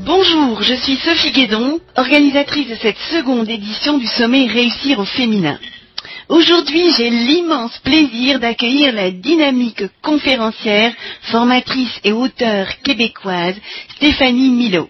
Bonjour, je suis Sophie Guédon, organisatrice de cette seconde édition du sommet Réussir au féminin. Aujourd'hui, j'ai l'immense plaisir d'accueillir la dynamique conférencière, formatrice et auteure québécoise Stéphanie Milot.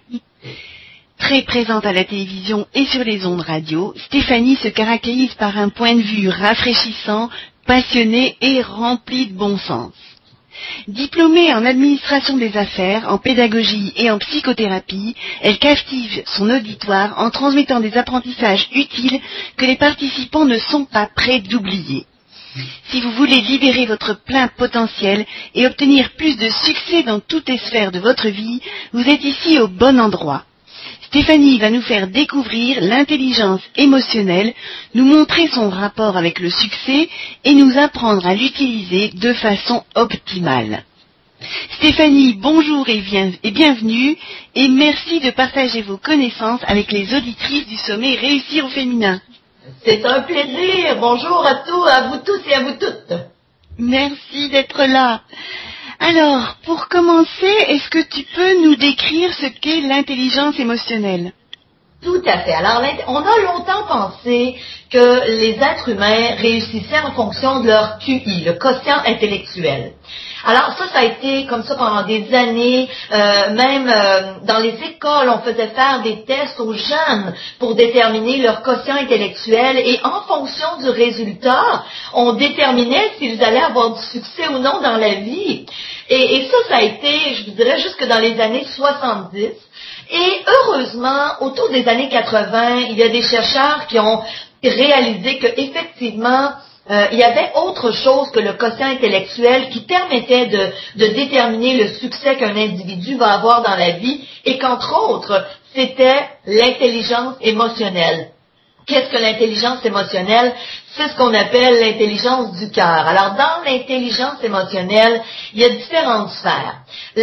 Très présente à la télévision et sur les ondes radio, Stéphanie se caractérise par un point de vue rafraîchissant, passionné et rempli de bon sens. Diplômée en administration des affaires, en pédagogie et en psychothérapie, elle captive son auditoire en transmettant des apprentissages utiles que les participants ne sont pas prêts d'oublier. Si vous voulez libérer votre plein potentiel et obtenir plus de succès dans toutes les sphères de votre vie, vous êtes ici au bon endroit. Stéphanie va nous faire découvrir l'intelligence émotionnelle, nous montrer son rapport avec le succès et nous apprendre à l'utiliser de façon optimale. Stéphanie, bonjour et bienvenue et merci de partager vos connaissances avec les auditrices du sommet Réussir au féminin. C'est un plaisir. Bonjour à vous tous et à vous toutes. Merci d'être là. Alors, pour commencer, est-ce que tu peux nous décrire ce qu'est l'intelligence émotionnelle? Tout à fait. Alors, on a longtemps pensé que les êtres humains réussissaient en fonction de leur QI, le quotient intellectuel. Alors ça a été comme ça pendant des années, même dans les écoles, on faisait faire des tests aux jeunes pour déterminer leur quotient intellectuel et en fonction du résultat, on déterminait s'ils allaient avoir du succès ou non dans la vie. Et ça a été, je vous dirais, jusque dans les années 70. Et heureusement, autour des années 80, il y a des chercheurs qui ont réalisé qu'effectivement, il y avait autre chose que le quotient intellectuel qui permettait de déterminer le succès qu'un individu va avoir dans la vie et qu'entre autres, c'était l'intelligence émotionnelle. Qu'est-ce que l'intelligence émotionnelle? C'est ce qu'on appelle l'intelligence du cœur. Alors, dans l'intelligence émotionnelle, il y a différentes sphères.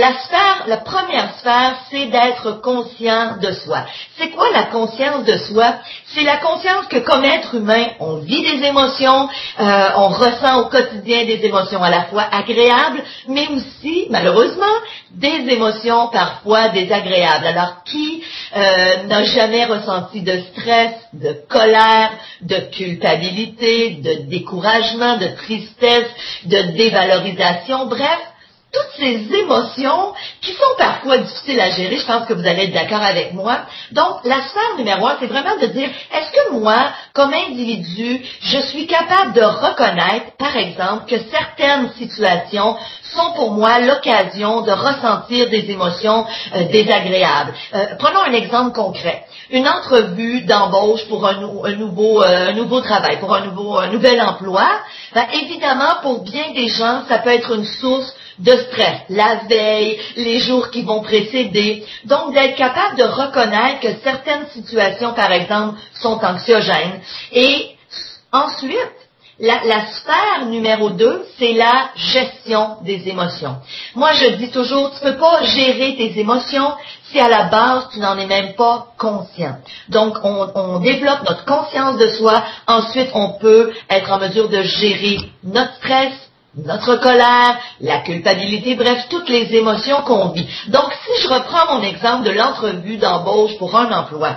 La première sphère, c'est d'être conscient de soi. C'est quoi la conscience de soi? C'est la conscience que comme être humain, on vit des émotions, on ressent au quotidien des émotions à la fois agréables, mais aussi, malheureusement, des émotions parfois désagréables. Alors, qui n'a jamais ressenti de stress, de colère, de culpabilité, de découragement, de tristesse, de dévalorisation, bref, toutes ces émotions qui sont parfois difficiles à gérer, je pense que vous allez être d'accord avec moi. Donc, la sphère numéro 1, c'est vraiment de dire, est-ce que moi, comme individu, je suis capable de reconnaître, par exemple, que certaines situations sont pour moi l'occasion de ressentir des émotions désagréables. Prenons un exemple concret. Une entrevue d'embauche pour un nouveau travail, pour un nouvel emploi, évidemment, pour bien des gens, ça peut être une source de stress, la veille, les jours qui vont précéder. Donc, d'être capable de reconnaître que certaines situations, par exemple, sont anxiogènes. Et ensuite, la sphère numéro 2, c'est la gestion des émotions. Moi, je dis toujours, tu peux pas gérer tes émotions si à la base, tu n'en es même pas conscient. Donc, on développe notre conscience de soi. Ensuite, on peut être en mesure de gérer notre stress, notre colère, la culpabilité, bref, toutes les émotions qu'on vit. Donc, si je reprends mon exemple de l'entrevue d'embauche pour un emploi,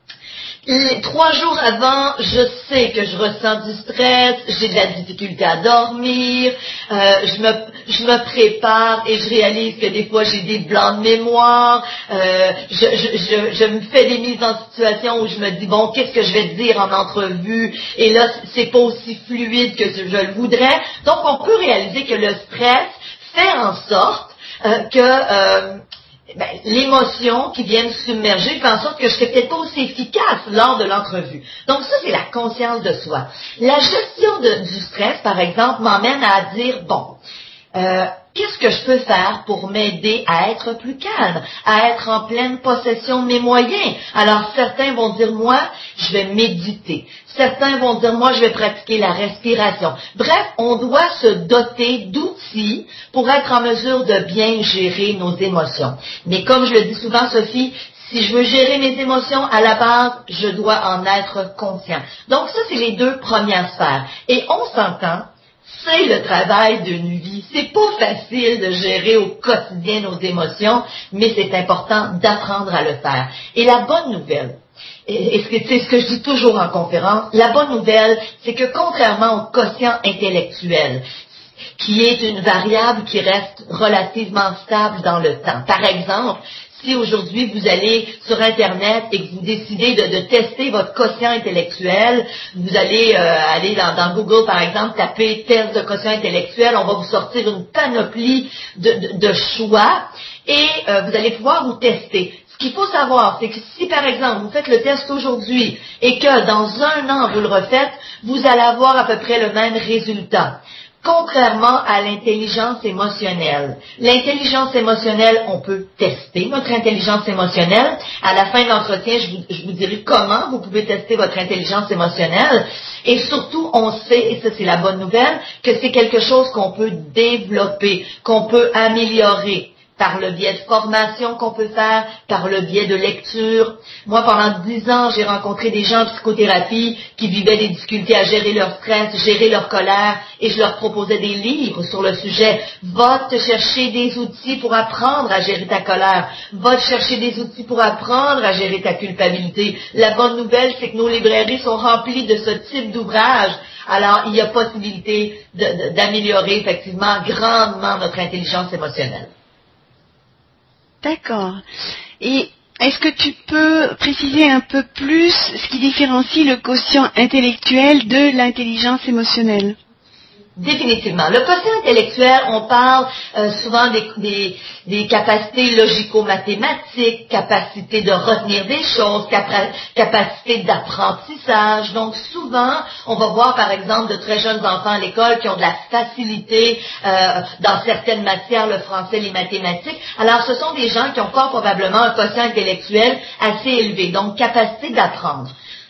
3 jours avant, je sais que je ressens du stress, j'ai de la difficulté à dormir, je me prépare et je réalise que des fois j'ai des blancs de mémoire, je me fais des mises en situation où je me dis, bon, qu'est-ce que je vais dire en entrevue? Et là, c'est pas aussi fluide que je le voudrais. Donc, on peut réaliser que le stress fait en sorte que l'émotion qui vient me submerger fait en sorte que je ne serai peut-être pas aussi efficace lors de l'entrevue. Donc ça, c'est la conscience de soi. La gestion du stress, par exemple, m'emmène à dire, bon, qu'est-ce que je peux faire pour m'aider à être plus calme, à être en pleine possession de mes moyens? Alors, certains vont dire, moi, je vais méditer. Certains vont dire, moi, je vais pratiquer la respiration. Bref, on doit se doter d'outils pour être en mesure de bien gérer nos émotions. Mais comme je le dis souvent, Sophie, si je veux gérer mes émotions, à la base, je dois en être conscient. Donc ça, c'est les 2 premières sphères. Et on s'entend, c'est le travail d'une vie. C'est pas facile de gérer au quotidien nos émotions, mais c'est important d'apprendre à le faire. Et la bonne nouvelle, et c'est ce que je dis toujours en conférence, la bonne nouvelle, c'est que contrairement au quotient intellectuel, qui est une variable qui reste relativement stable dans le temps. Par exemple, si aujourd'hui vous allez sur Internet et que vous décidez de tester votre quotient intellectuel, vous allez aller dans Google, par exemple, taper test de quotient intellectuel, on va vous sortir une panoplie de choix et vous allez pouvoir vous tester. Ce qu'il faut savoir, c'est que si, par exemple, vous faites le test aujourd'hui et que dans 1 an, vous le refaites, vous allez avoir à peu près le même résultat. Contrairement à l'intelligence émotionnelle. L'intelligence émotionnelle, on peut tester notre intelligence émotionnelle. À la fin de l'entretien, je vous dirai comment vous pouvez tester votre intelligence émotionnelle. Et surtout, on sait, et ça c'est la bonne nouvelle, que c'est quelque chose qu'on peut développer, qu'on peut améliorer. Par le biais de formation qu'on peut faire, par le biais de lecture. Moi, pendant 10 ans, j'ai rencontré des gens en psychothérapie qui vivaient des difficultés à gérer leur stress, gérer leur colère, et je leur proposais des livres sur le sujet. Va te chercher des outils pour apprendre à gérer ta colère. Va te chercher des outils pour apprendre à gérer ta culpabilité. La bonne nouvelle, c'est que nos librairies sont remplies de ce type d'ouvrages. Alors, il y a possibilité d'améliorer effectivement grandement notre intelligence émotionnelle. D'accord. Et est-ce que tu peux préciser un peu plus ce qui différencie le quotient intellectuel de l'intelligence émotionnelle? Définitivement. Le quotient intellectuel, on parle souvent des capacités logico-mathématiques, capacité de retenir des choses, capacité d'apprentissage. Donc souvent, on va voir par exemple de très jeunes enfants à l'école qui ont de la facilité dans certaines matières, le français, les mathématiques. Alors ce sont des gens qui ont fort probablement un quotient intellectuel assez élevé, donc capacité d'apprendre.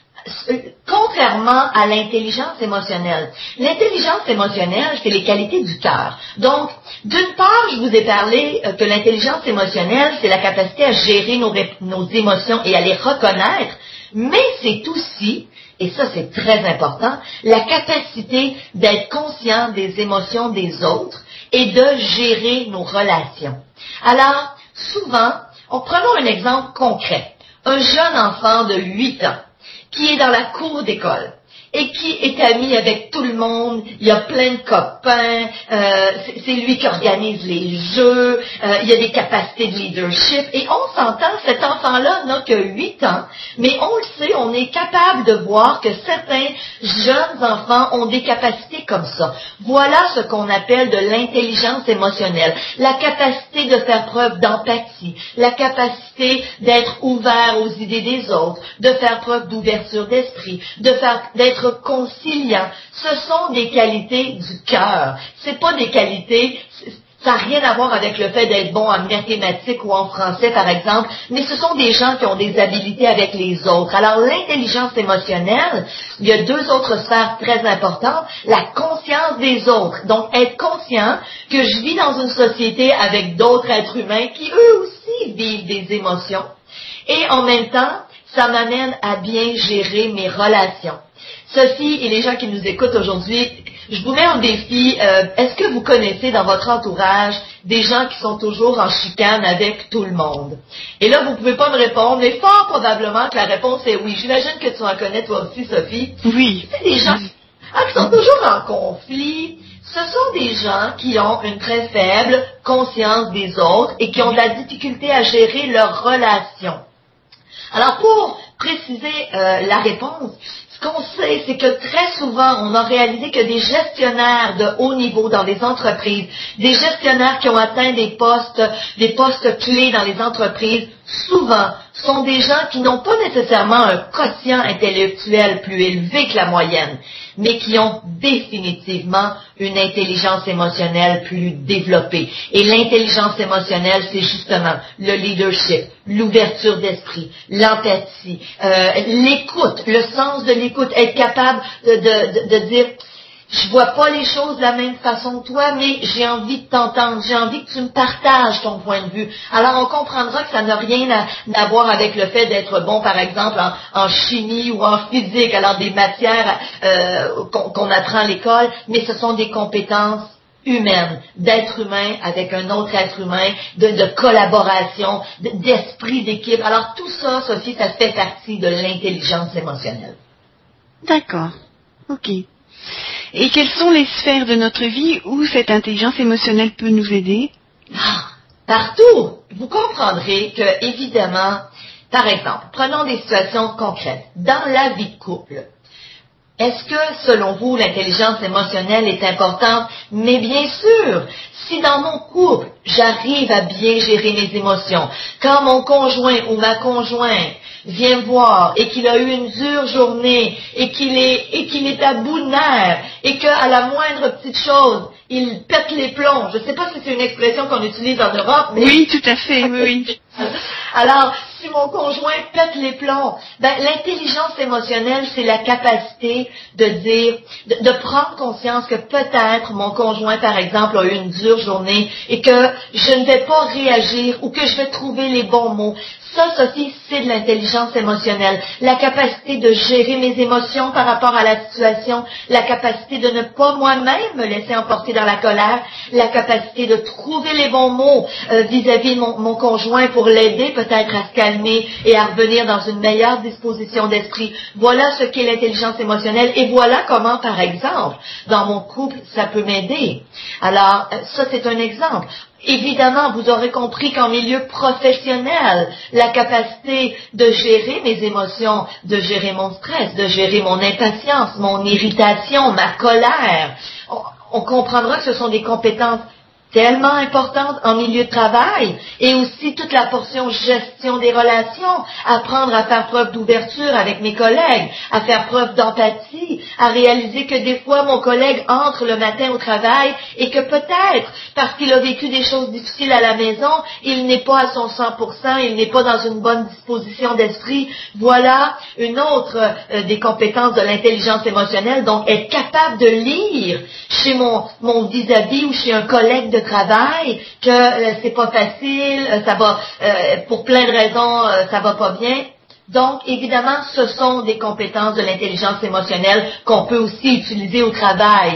Contrairement à l'intelligence émotionnelle. L'intelligence émotionnelle, c'est les qualités du cœur. Donc, d'une part, je vous ai parlé que l'intelligence émotionnelle, c'est la capacité à gérer nos émotions et à les reconnaître, mais c'est aussi, et ça c'est très important, la capacité d'être conscient des émotions des autres et de gérer nos relations. Alors, souvent, prenons un exemple concret. Un jeune enfant de 8 ans qui est dans la cour d'école et qui est ami avec tout le monde, il y a plein de copains, c'est lui qui organise les jeux, il y a des capacités de leadership, et on s'entend, cet enfant-là n'a que 8 ans, mais on le sait, on est capable de voir que certains jeunes enfants ont des capacités comme ça. Voilà ce qu'on appelle de l'intelligence émotionnelle, la capacité de faire preuve d'empathie, la capacité d'être ouvert aux idées des autres, de faire preuve d'ouverture d'esprit, d'être conciliant. Ce sont des qualités du cœur. C'est pas des qualités, ça n'a rien à voir avec le fait d'être bon en mathématiques ou en français, par exemple, mais ce sont des gens qui ont des habiletés avec les autres. Alors, l'intelligence émotionnelle, il y a 2 autres sphères très importantes. La conscience des autres. Donc, être conscient que je vis dans une société avec d'autres êtres humains qui, eux aussi, vivent des émotions. Et en même temps, ça m'amène à bien gérer mes relations. Sophie et les gens qui nous écoutent aujourd'hui, je vous mets en défi, est-ce que vous connaissez dans votre entourage des gens qui sont toujours en chicane avec tout le monde? Et là, vous pouvez pas me répondre, mais fort probablement que la réponse est oui. J'imagine que tu en connais toi aussi, Sophie. Oui. C'est des gens qui sont toujours en conflit. Ce sont des gens qui ont une très faible conscience des autres et qui ont de la difficulté à gérer leurs relations. Alors, pour préciser la réponse, ce qu'on sait, c'est que très souvent, on a réalisé que des gestionnaires de haut niveau dans les entreprises, des gestionnaires qui ont atteint des postes clés dans les entreprises, souvent, sont des gens qui n'ont pas nécessairement un quotient intellectuel plus élevé que la moyenne, mais qui ont définitivement une intelligence émotionnelle plus développée. Et l'intelligence émotionnelle, c'est justement le leadership, l'ouverture d'esprit, l'empathie, l'écoute, le sens de l'écoute, être capable de dire... je vois pas les choses de la même façon que toi, mais j'ai envie de t'entendre, j'ai envie que tu me partages ton point de vue. Alors on comprendra que ça n'a rien à voir avec le fait d'être bon, par exemple, en chimie ou en physique, alors des matières qu'on apprend à l'école, mais ce sont des compétences humaine, d'être humain avec un autre être humain, de collaboration, d'esprit d'équipe. Alors tout ça, Sophie, ça fait partie de l'intelligence émotionnelle. D'accord. Ok. Et quelles sont les sphères de notre vie où cette intelligence émotionnelle peut nous aider? Partout. Vous comprendrez que, évidemment, par exemple, prenons des situations concrètes. Dans la vie de couple, est-ce que, selon vous, l'intelligence émotionnelle est importante? Mais bien sûr, si dans mon couple, j'arrive à bien gérer mes émotions, quand mon conjoint ou ma conjointe vient me voir et qu'il a eu une dure journée et qu'il est à bout de nerfs et qu'à la moindre petite chose, il pète les plombs. Je ne sais pas si c'est une expression qu'on utilise en Europe, mais... Oui, tout à fait, oui. Alors, si mon conjoint pète les plombs, l'intelligence émotionnelle, c'est la capacité de dire, de prendre conscience que peut-être mon conjoint, par exemple, a eu une dure journée et que je ne vais pas réagir ou que je vais trouver les bons mots. Ça, Sophie, c'est de l'intelligence émotionnelle. La capacité de gérer mes émotions par rapport à la situation, la capacité de ne pas moi-même me laisser emporter dans la colère, la capacité de trouver les bons mots vis-à-vis de mon conjoint pour l'aider peut-être à se calmer et à revenir dans une meilleure disposition d'esprit. Voilà ce qu'est l'intelligence émotionnelle et voilà comment, par exemple, dans mon couple, ça peut m'aider. Alors, ça, c'est un exemple. Évidemment, vous aurez compris qu'en milieu professionnel, la capacité de gérer mes émotions, de gérer mon stress, de gérer mon impatience, mon irritation, ma colère, on comprendra que ce sont des compétences tellement importante en milieu de travail et aussi toute la portion gestion des relations, apprendre à faire preuve d'ouverture avec mes collègues, à faire preuve d'empathie, à réaliser que des fois mon collègue entre le matin au travail et que peut-être parce qu'il a vécu des choses difficiles à la maison, il n'est pas à son 100%, il n'est pas dans une bonne disposition d'esprit. Voilà une autre des compétences de l'intelligence émotionnelle, donc être capable de lire chez mon vis-à-vis ou chez un collègue de travail que c'est pas facile, ça va pour plein de raisons, ça va pas bien. Donc, évidemment, ce sont des compétences de l'intelligence émotionnelle qu'on peut aussi utiliser au travail.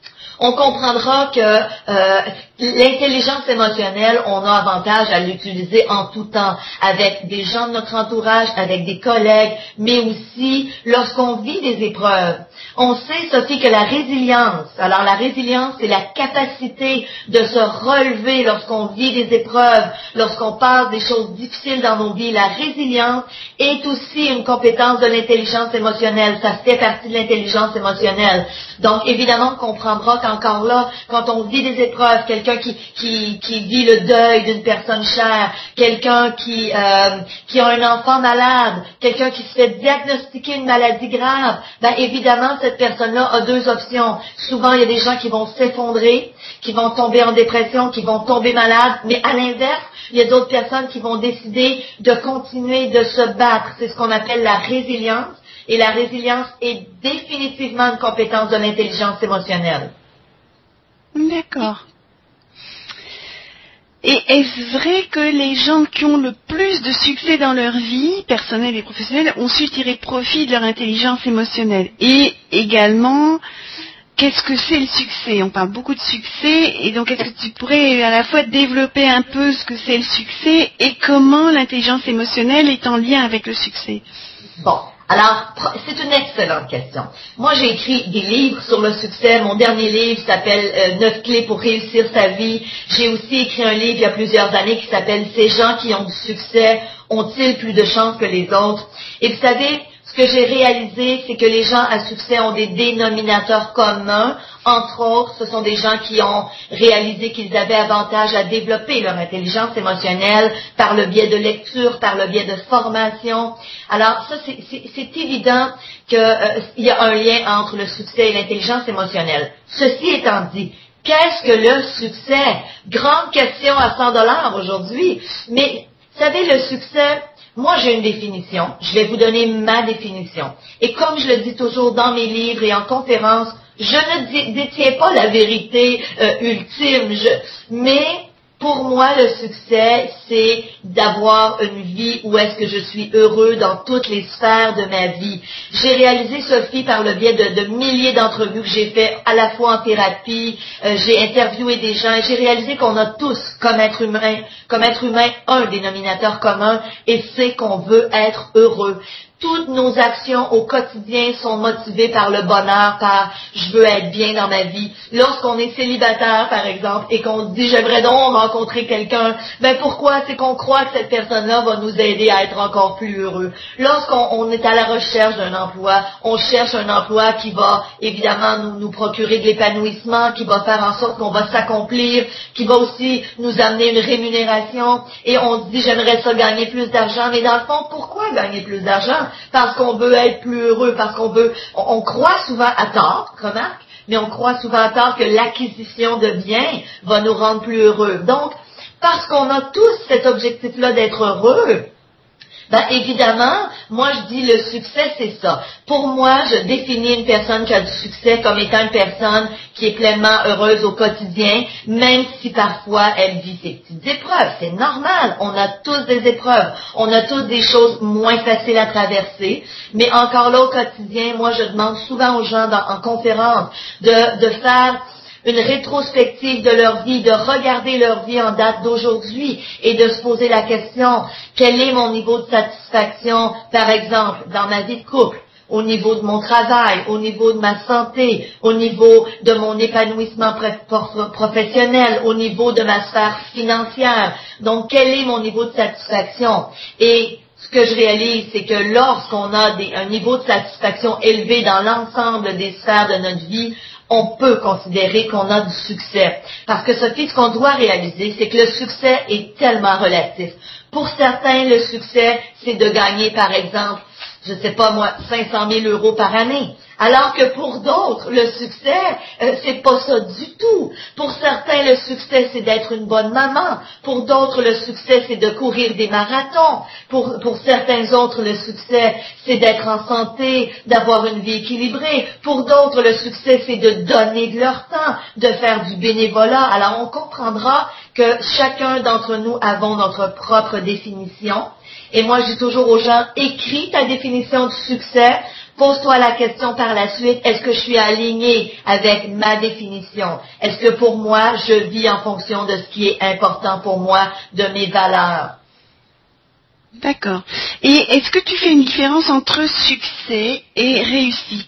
On comprendra que l'intelligence émotionnelle, on a avantage à l'utiliser en tout temps, avec des gens de notre entourage, avec des collègues, mais aussi lorsqu'on vit des épreuves. On sait, Sophie, que la résilience, alors la résilience, c'est la capacité de se relever lorsqu'on vit des épreuves, lorsqu'on passe des choses difficiles dans nos vies. La résilience est aussi une compétence de l'intelligence émotionnelle. Ça fait partie de l'intelligence émotionnelle. Donc, évidemment, on comprendra qu'encore là, quand on vit des épreuves, quelqu'un qui vit le deuil d'une personne chère, quelqu'un qui a un enfant malade, quelqu'un qui se fait diagnostiquer une maladie grave, évidemment, cette personne-là a deux options. Souvent, il y a des gens qui vont s'effondrer, qui vont tomber en dépression, qui vont tomber malades, mais à l'inverse, il y a d'autres personnes qui vont décider de continuer de se battre. C'est ce qu'on appelle la résilience. Et la résilience est définitivement une compétence de l'intelligence émotionnelle. D'accord. Et est-ce vrai que les gens qui ont le plus de succès dans leur vie, personnelle et professionnelle, ont su tirer profit de leur intelligence émotionnelle? Et également, qu'est-ce que c'est le succès? On parle beaucoup de succès, et donc est-ce que tu pourrais à la fois développer un peu ce que c'est le succès et comment l'intelligence émotionnelle est en lien avec le succès? Bon. Alors, c'est une excellente question. Moi, j'ai écrit des livres sur le succès. Mon dernier livre s'appelle 9 clés pour réussir sa vie. J'ai aussi écrit un livre il y a plusieurs années qui s'appelle Ces gens qui ont du succès ont-ils plus de chance que les autres? Et vous savez, ce que j'ai réalisé, c'est que les gens à succès ont des dénominateurs communs. Entre autres, ce sont des gens qui ont réalisé qu'ils avaient avantage à développer leur intelligence émotionnelle par le biais de lecture, par le biais de formation. Alors, ça, c'est évident qu'il y a un lien entre le succès et l'intelligence émotionnelle. Ceci étant dit, qu'est-ce que le succès? Grande question à 100$ aujourd'hui. Mais, vous savez, le succès... Moi, j'ai une définition. Je vais vous donner ma définition. Et comme je le dis toujours dans mes livres et en conférences, Je ne détiens pas la vérité ultime, mais pour moi, le succès, c'est d'avoir une vie où est-ce que je suis heureux dans toutes les sphères de ma vie. J'ai réalisé, Sophie, par le biais de milliers d'entrevues que j'ai fait à la fois en thérapie, j'ai interviewé des gens, et j'ai réalisé qu'on a tous, comme être humain, un dénominateur commun, et c'est qu'on veut être heureux. Toutes nos actions au quotidien sont motivées par le bonheur, par je veux être bien dans ma vie. Lorsqu'on est célibataire, par exemple, et qu'on dit j'aimerais donc rencontrer quelqu'un, ben pourquoi? C'est qu'on croit que cette personne-là va nous aider à être encore plus heureux. Lorsqu'on est à la recherche d'un emploi, on cherche un emploi qui va évidemment nous procurer de l'épanouissement, qui va faire en sorte qu'on va s'accomplir, qui va aussi nous amener une rémunération, et on se dit j'aimerais ça gagner plus d'argent, mais dans le fond, pourquoi gagner plus d'argent? Parce qu'on veut être plus heureux, parce on croit souvent à tort, remarque, mais on croit souvent à tort que l'acquisition de biens va nous rendre plus heureux. Donc, parce qu'on a tous cet objectif-là d'être heureux, ben évidemment, moi je dis le succès c'est ça. Pour moi, je définis une personne qui a du succès comme étant une personne qui est pleinement heureuse au quotidien, même si parfois elle vit ses petites épreuves. C'est normal, on a tous des épreuves, on a tous des choses moins faciles à traverser, mais encore là au quotidien, moi je demande souvent aux gens en conférence de faire une rétrospective de leur vie, de regarder leur vie en date d'aujourd'hui et de se poser la question, quel est mon niveau de satisfaction, par exemple, dans ma vie de couple, au niveau de mon travail, au niveau de ma santé, au niveau de mon épanouissement professionnel, au niveau de ma sphère financière. Donc, quel est mon niveau de satisfaction? Et ce que je réalise, c'est que lorsqu'on a un niveau de satisfaction élevé dans l'ensemble des sphères de notre vie, on peut considérer qu'on a du succès. Parce que Sophie, ce qu'on doit réaliser, c'est que le succès est tellement relatif. Pour certains, le succès, c'est de gagner, par exemple, je sais pas moi, 500 000 € par année. Alors que pour d'autres, le succès, c'est pas ça du tout. Pour certains, le succès, c'est d'être une bonne maman. Pour d'autres, le succès, c'est de courir des marathons. Pour certains autres, le succès, c'est d'être en santé, d'avoir une vie équilibrée. Pour d'autres, le succès, c'est de donner de leur temps, de faire du bénévolat. Alors, on comprendra que chacun d'entre nous avons notre propre définition. Et moi, je dis toujours aux gens, écris ta définition du succès. Pose-toi la question par la suite, est-ce que je suis alignée avec ma définition? Est-ce que pour moi, je vis en fonction de ce qui est important pour moi, de mes valeurs? D'accord. Et est-ce que tu fais une différence entre succès et réussite?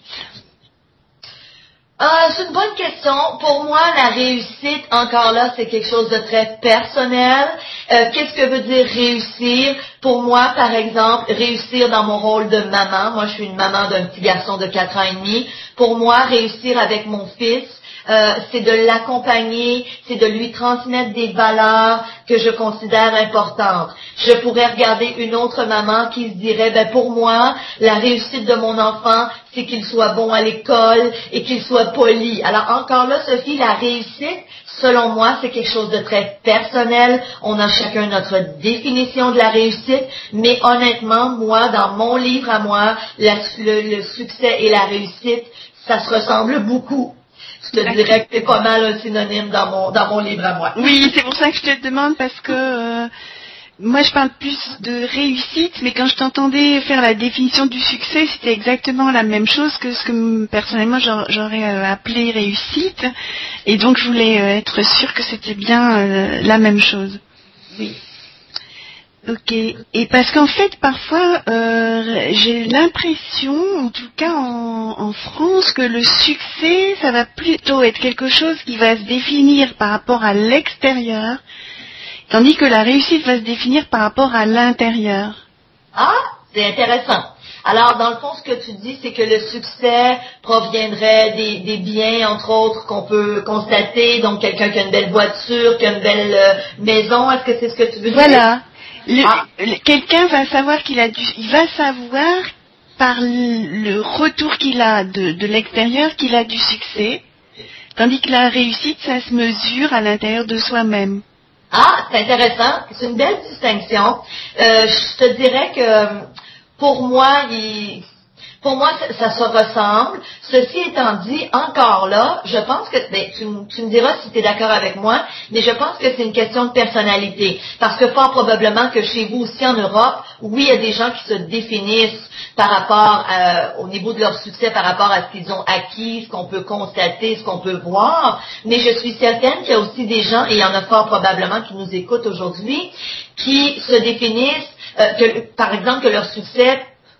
C'est une bonne question. Pour moi, la réussite, encore là, c'est quelque chose de très personnel. Qu'est-ce que veut dire réussir? Pour moi, par exemple, réussir dans mon rôle de maman. Moi, je suis une maman d'un petit garçon de 4 ans et demi. Pour moi, réussir avec mon fils, c'est de l'accompagner, c'est de lui transmettre des valeurs que je considère importantes. Je pourrais regarder une autre maman qui se dirait, ben pour moi, la réussite de mon enfant, c'est qu'il soit bon à l'école et qu'il soit poli. Alors encore là, Sophie, la réussite, selon moi, c'est quelque chose de très personnel. On a chacun notre définition de la réussite, mais honnêtement, moi, dans mon livre à moi, le succès et la réussite, ça se ressemble beaucoup. Je te dirais que c'est pas mal un synonyme dans mon livre à moi. Oui, c'est pour ça que je te demande, parce que moi je parle plus de réussite, mais quand je t'entendais faire la définition du succès, c'était exactement la même chose que ce que personnellement j'aurais appelé réussite, et donc je voulais être sûre que c'était bien la même chose. Oui. Ok, et parce qu'en fait parfois j'ai l'impression, en tout cas en France, que le succès ça va plutôt être quelque chose qui va se définir par rapport à l'extérieur, tandis que la réussite va se définir par rapport à l'intérieur. Ah, c'est intéressant. Alors, dans le fond, ce que tu dis, c'est que le succès proviendrait des biens, entre autres, qu'on peut constater. Donc, quelqu'un qui a une belle voiture, qui a une belle maison. Est-ce que c'est ce que tu veux dire? Voilà. Quelqu'un va savoir il va savoir par le retour qu'il a de l'extérieur qu'il a du succès, tandis que la réussite, ça se mesure à l'intérieur de soi-même. Ah, c'est intéressant. C'est une belle distinction. Je te dirais que pour moi, Pour moi, ça se ressemble. Ceci étant dit, encore là, je pense que, tu me diras si tu es d'accord avec moi, mais je pense que c'est une question de personnalité. Parce que fort probablement que chez vous aussi en Europe, oui, il y a des gens qui se définissent par rapport au niveau de leur succès, par rapport à ce qu'ils ont acquis, ce qu'on peut constater, ce qu'on peut voir, mais je suis certaine qu'il y a aussi des gens, et il y en a fort probablement qui nous écoutent aujourd'hui, qui se définissent, par exemple, que leur succès,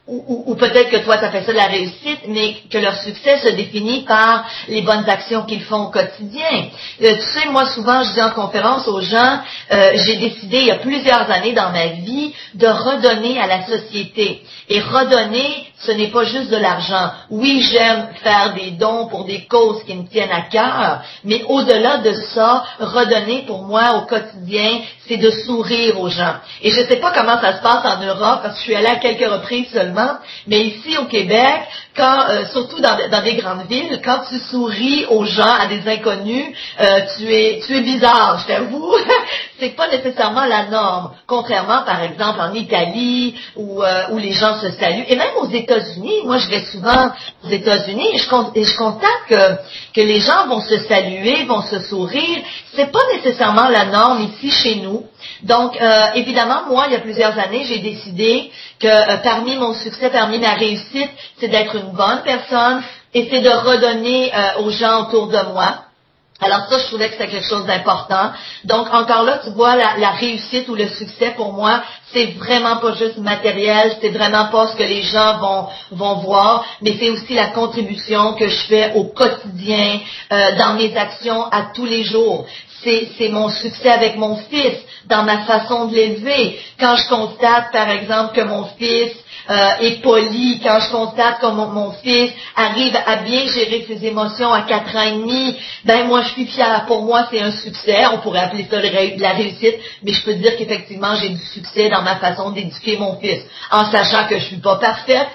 ou peut-être que toi, ça fait ça de la réussite, mais que leur succès se définit par les bonnes actions qu'ils font au quotidien. Tu sais, moi, souvent, je dis en conférence aux gens, j'ai décidé il y a plusieurs années dans ma vie de redonner à la société. Et redonner, ce n'est pas juste de l'argent. Oui, j'aime faire des dons pour des causes qui me tiennent à cœur, mais au-delà de ça, redonner pour moi au quotidien, c'est de sourire aux gens. Et je ne sais pas comment ça se passe en Europe, parce que je suis allée à quelques reprises seulement, mais ici au Québec, surtout dans des grandes villes, quand tu souris aux gens, à des inconnus, tu es bizarre, je t'avoue. C'est pas nécessairement la norme. Contrairement, par exemple, en Italie, où les gens se saluent, et même aux États-Unis. Moi, je vais souvent aux États-Unis et je constate que les gens vont se saluer, vont se sourire. C'est pas nécessairement la norme ici chez nous. Donc, évidemment, moi, il y a plusieurs années, j'ai décidé que parmi mon succès, parmi ma réussite, c'est d'être une bonne personne et c'est de redonner aux gens autour de moi. Alors ça, je trouvais que c'était quelque chose d'important. Donc, encore là, tu vois, la réussite ou le succès, pour moi, c'est vraiment pas juste matériel, c'est vraiment pas ce que les gens vont voir, mais c'est aussi la contribution que je fais au quotidien, dans mes actions à tous les jours. C'est mon succès avec mon fils, dans ma façon de l'élever. Quand je constate, par exemple, que mon fils est poli, quand je constate que mon fils arrive à bien gérer ses émotions à 4 ans et demi, ben moi je suis fière. Pour moi, c'est un succès. On pourrait appeler ça de la réussite, mais je peux dire qu'effectivement, j'ai du succès dans ma façon d'éduquer mon fils, en sachant que je suis pas parfaite,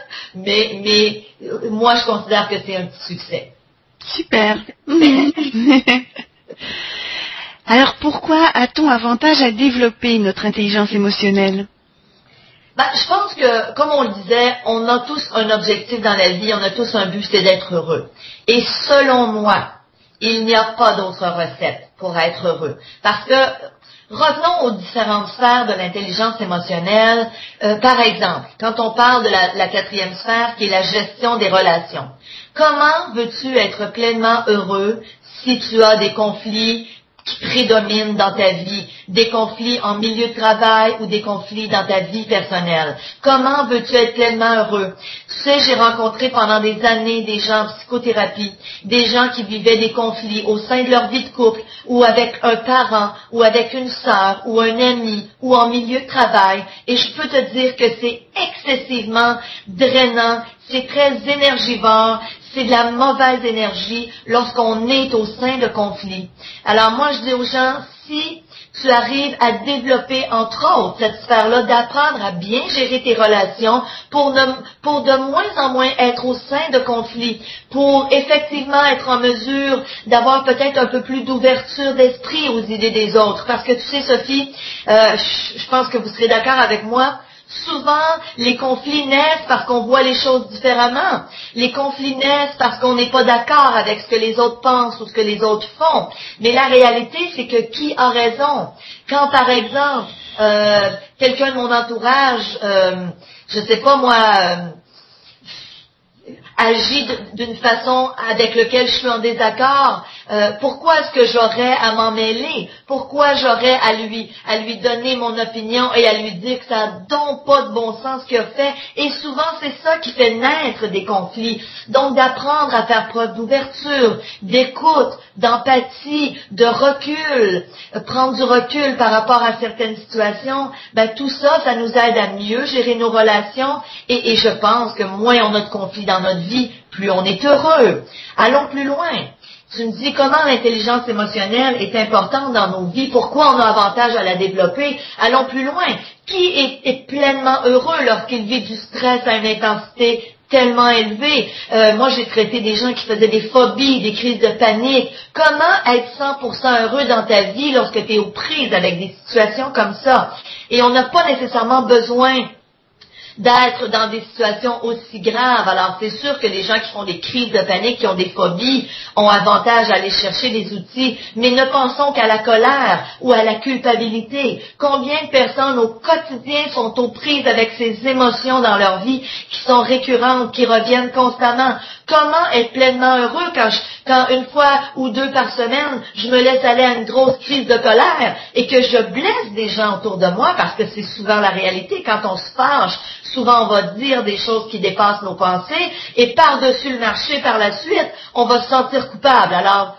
mais moi je considère que c'est un petit succès. Super. Alors pourquoi a-t-on avantage à développer notre intelligence émotionnelle? Je pense que, comme on le disait, on a tous un objectif dans la vie, on a tous un but, c'est d'être heureux. Et selon moi, il n'y a pas d'autre recette pour être heureux. Parce que, revenons aux différentes sphères de l'intelligence émotionnelle. Par exemple, quand on parle de la 4e sphère, qui est la gestion des relations. Comment veux-tu être pleinement heureux si tu as des conflits qui prédominent dans ta vie, des conflits en milieu de travail ou des conflits dans ta vie personnelle? Comment veux-tu être pleinement heureux? Tu sais, j'ai rencontré pendant des années des gens en psychothérapie, des gens qui vivaient des conflits au sein de leur vie de couple, ou avec un parent, ou avec une sœur, ou un ami, ou en milieu de travail, et je peux te dire que c'est excessivement drainant, c'est très énergivore, c'est de la mauvaise énergie lorsqu'on est au sein de conflits. Alors moi, je dis aux gens, si tu arrives à développer, entre autres, cette sphère-là, d'apprendre à bien gérer tes relations pour de moins en moins être au sein de conflits, pour effectivement être en mesure d'avoir peut-être un peu plus d'ouverture d'esprit aux idées des autres. Parce que tu sais, Sophie, je pense que vous serez d'accord avec moi, souvent, les conflits naissent parce qu'on voit les choses différemment. Les conflits naissent parce qu'on n'est pas d'accord avec ce que les autres pensent ou ce que les autres font. Mais la réalité, c'est que qui a raison? Quand, par exemple, quelqu'un de mon entourage, je sais pas moi, agit d'une façon avec laquelle je suis en désaccord, pourquoi est-ce que j'aurais à m'en mêler? Pourquoi j'aurais à lui donner mon opinion et à lui dire que ça n'a donc pas de bon sens ce qu'il a fait? Et souvent, c'est ça qui fait naître des conflits. Donc, d'apprendre à faire preuve d'ouverture, d'écoute, d'empathie, de recul, prendre du recul par rapport à certaines situations, tout ça, ça nous aide à mieux gérer nos relations et je pense que moins on a de conflits dans notre vie, plus on est heureux. Allons plus loin. Tu me dis comment l'intelligence émotionnelle est importante dans nos vies, pourquoi on a avantage à la développer. Allons plus loin. Qui est pleinement heureux lorsqu'il vit du stress à une intensité tellement élevée? Moi, j'ai traité des gens qui faisaient des phobies, des crises de panique. Comment être 100% heureux dans ta vie lorsque tu es aux prises avec des situations comme ça? Et on n'a pas nécessairement besoin d'être dans des situations aussi graves. Alors, c'est sûr que les gens qui font des crises de panique, qui ont des phobies, ont avantage à aller chercher des outils, mais ne pensons qu'à la colère ou à la culpabilité. Combien de personnes au quotidien sont aux prises avec ces émotions dans leur vie qui sont récurrentes, qui reviennent constamment? Comment être pleinement heureux quand une fois ou deux par semaine, je me laisse aller à une grosse crise de colère et que je blesse des gens autour de moi, parce que c'est souvent la réalité. Quand on se fâche, souvent on va dire des choses qui dépassent nos pensées et par-dessus le marché, par la suite, on va se sentir coupable. Alors,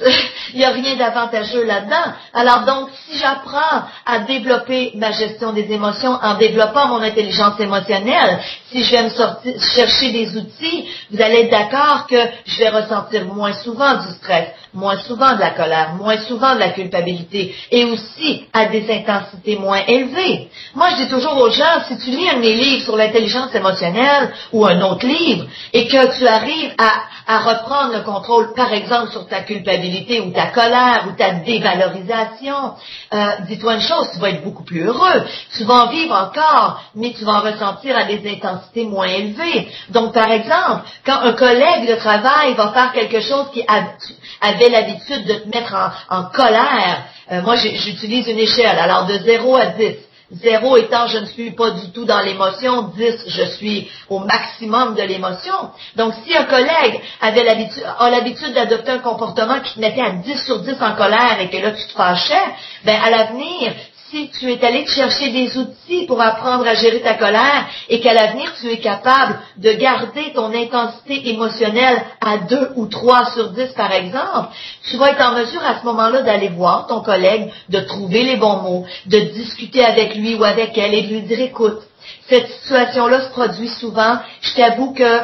il n'y a rien d'avantageux là-dedans. Alors donc, si j'apprends à développer ma gestion des émotions en développant mon intelligence émotionnelle, si je vais chercher des outils, vous allez être d'accord que je vais ressentir moins souvent du stress, moins souvent de la colère, moins souvent de la culpabilité et aussi à des intensités moins élevées. Moi, je dis toujours aux gens, si tu lis un de mes livres sur l'intelligence émotionnelle ou un autre livre et que tu arrives à reprendre le contrôle, par exemple, sur ta culpabilité ou ta colère ou ta dévalorisation, dis-toi une chose, tu vas être beaucoup plus heureux. Tu vas en vivre encore, mais tu vas en ressentir à des intensités moins élevées. Donc, par exemple, quand un collègue de travail va faire quelque chose qui avait l'habitude de te mettre en colère, moi, j'utilise une échelle, alors de 0 à 10. 0 étant je ne suis pas du tout dans l'émotion, 10 je suis au maximum de l'émotion. Donc si un collègue a l'habitude d'adopter un comportement qui te mettait à 10 sur 10 en colère et que là tu te fâchais, ben à l'avenir, si tu es allé te chercher des outils pour apprendre à gérer ta colère et qu'à l'avenir tu es capable de garder ton intensité émotionnelle à 2 ou 3 sur 10 par exemple, tu vas être en mesure à ce moment-là d'aller voir ton collègue, de trouver les bons mots, de discuter avec lui ou avec elle et de lui dire écoute, cette situation-là se produit souvent, je t'avoue que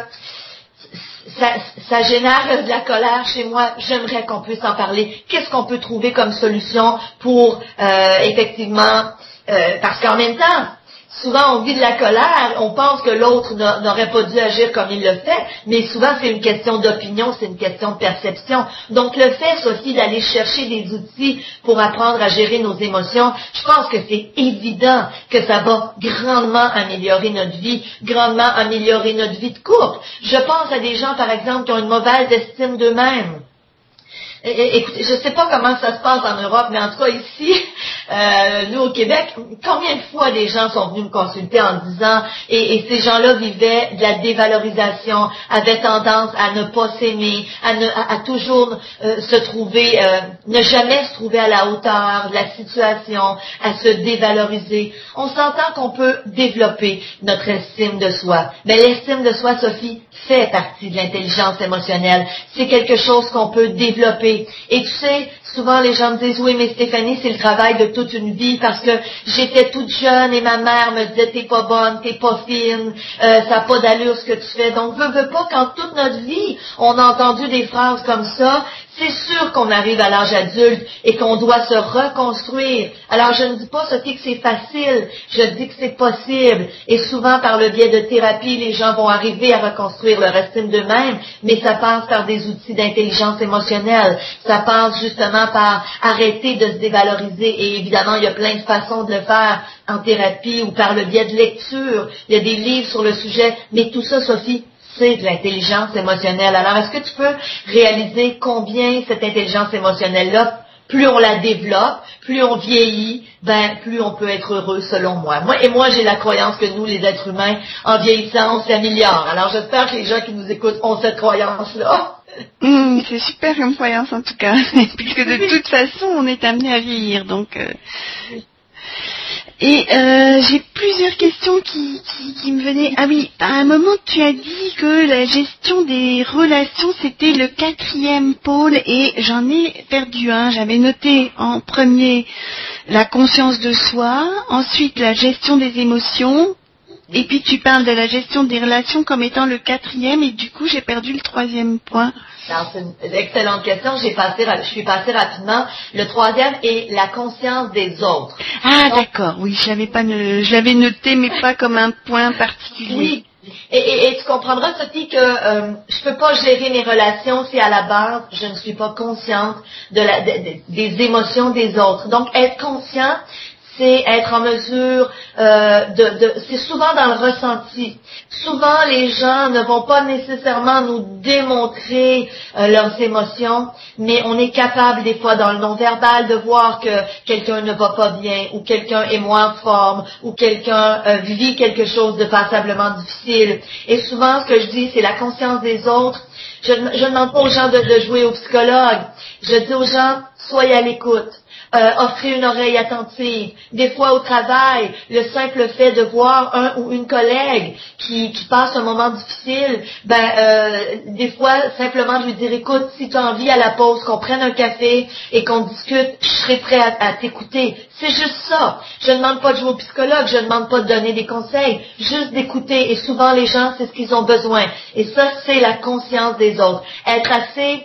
ça génère de la colère chez moi, j'aimerais qu'on puisse en parler. Qu'est-ce qu'on peut trouver comme solution pour, effectivement, parce qu'en même temps, souvent on vit de la colère, on pense que l'autre n'aurait pas dû agir comme il le fait, mais souvent c'est une question d'opinion, c'est une question de perception. Donc le fait, Sophie, d'aller chercher des outils pour apprendre à gérer nos émotions, je pense que c'est évident que ça va grandement améliorer notre vie, grandement améliorer notre vie de couple. Je pense à des gens, par exemple, qui ont une mauvaise estime d'eux-mêmes. Écoutez, je ne sais pas comment ça se passe en Europe, mais en tout cas ici, nous au Québec, combien de fois des gens sont venus me consulter en disant, et ces gens-là vivaient de la dévalorisation, avaient tendance à ne pas s'aimer, à toujours ne jamais se trouver à la hauteur de la situation, à se dévaloriser. On s'entend qu'on peut développer notre estime de soi. Mais l'estime de soi, Sophie, fait partie de l'intelligence émotionnelle. C'est quelque chose qu'on peut développer. Et tu sais, souvent les gens me disent, oui, mais Stéphanie, c'est le travail de toute une vie parce que j'étais toute jeune et ma mère me disait, t'es pas bonne, t'es pas fine, ça n'a pas d'allure ce que tu fais. Donc, veux pas, quand toute notre vie, on a entendu des phrases comme ça, c'est sûr qu'on arrive à l'âge adulte et qu'on doit se reconstruire. Alors, je ne dis pas, Sophie, que c'est facile, je dis que c'est possible. Et souvent, par le biais de thérapie, les gens vont arriver à reconstruire leur estime d'eux-mêmes, mais ça passe par des outils d'intelligence émotionnelle. Ça passe justement par arrêter de se dévaloriser. Et évidemment, il y a plein de façons de le faire en thérapie ou par le biais de lecture. Il y a des livres sur le sujet. Mais tout ça, Sophie, c'est de l'intelligence émotionnelle. Alors, est-ce que tu peux réaliser combien cette intelligence émotionnelle-là, plus on la développe, plus on vieillit, plus on peut être heureux selon moi. Moi, j'ai la croyance que nous, les êtres humains, en vieillissant, on s'améliore. Alors, j'espère que les gens qui nous écoutent ont cette croyance-là. C'est super comme croyance en tout cas, puisque de toute façon, on est amené à vieillir. Donc, Et j'ai plusieurs questions qui me venaient. Ah oui, à un moment tu as dit que la gestion des relations c'était le 4e pôle et j'en ai perdu un. J'avais noté en premier la conscience de soi, ensuite la gestion des émotions et puis tu parles de la gestion des relations comme étant le 4e et du coup j'ai perdu le 3e point. Alors, c'est une excellente question. Je suis passée rapidement. Le 3e est la conscience des autres. Ah, donc, d'accord. Oui, je l'avais noté, mais pas comme un point particulier. Oui. Et tu comprendras, Sophie, que je peux pas gérer mes relations si à la base, je ne suis pas consciente des émotions des autres. Donc, être conscient, c'est être en mesure c'est souvent dans le ressenti. Souvent, les gens ne vont pas nécessairement nous démontrer leurs émotions, mais on est capable des fois dans le non-verbal de voir que quelqu'un ne va pas bien, ou quelqu'un est moins en forme, ou quelqu'un vit quelque chose de passablement difficile. Et souvent, ce que je dis, c'est la conscience des autres. Je ne demande pas aux gens de jouer au psychologue. Je dis aux gens, soyez à l'écoute. Offrez une oreille attentive. Des fois au travail, le simple fait de voir un ou une collègue qui passe un moment difficile, des fois simplement de lui dire, écoute, si tu as envie à la pause qu'on prenne un café et qu'on discute, je serai prêt à t'écouter. C'est juste ça. Je ne demande pas de jouer au psychologue, je ne demande pas de donner des conseils, juste d'écouter. Et souvent les gens, c'est ce qu'ils ont besoin. Et ça, c'est la conscience des autres. Être assez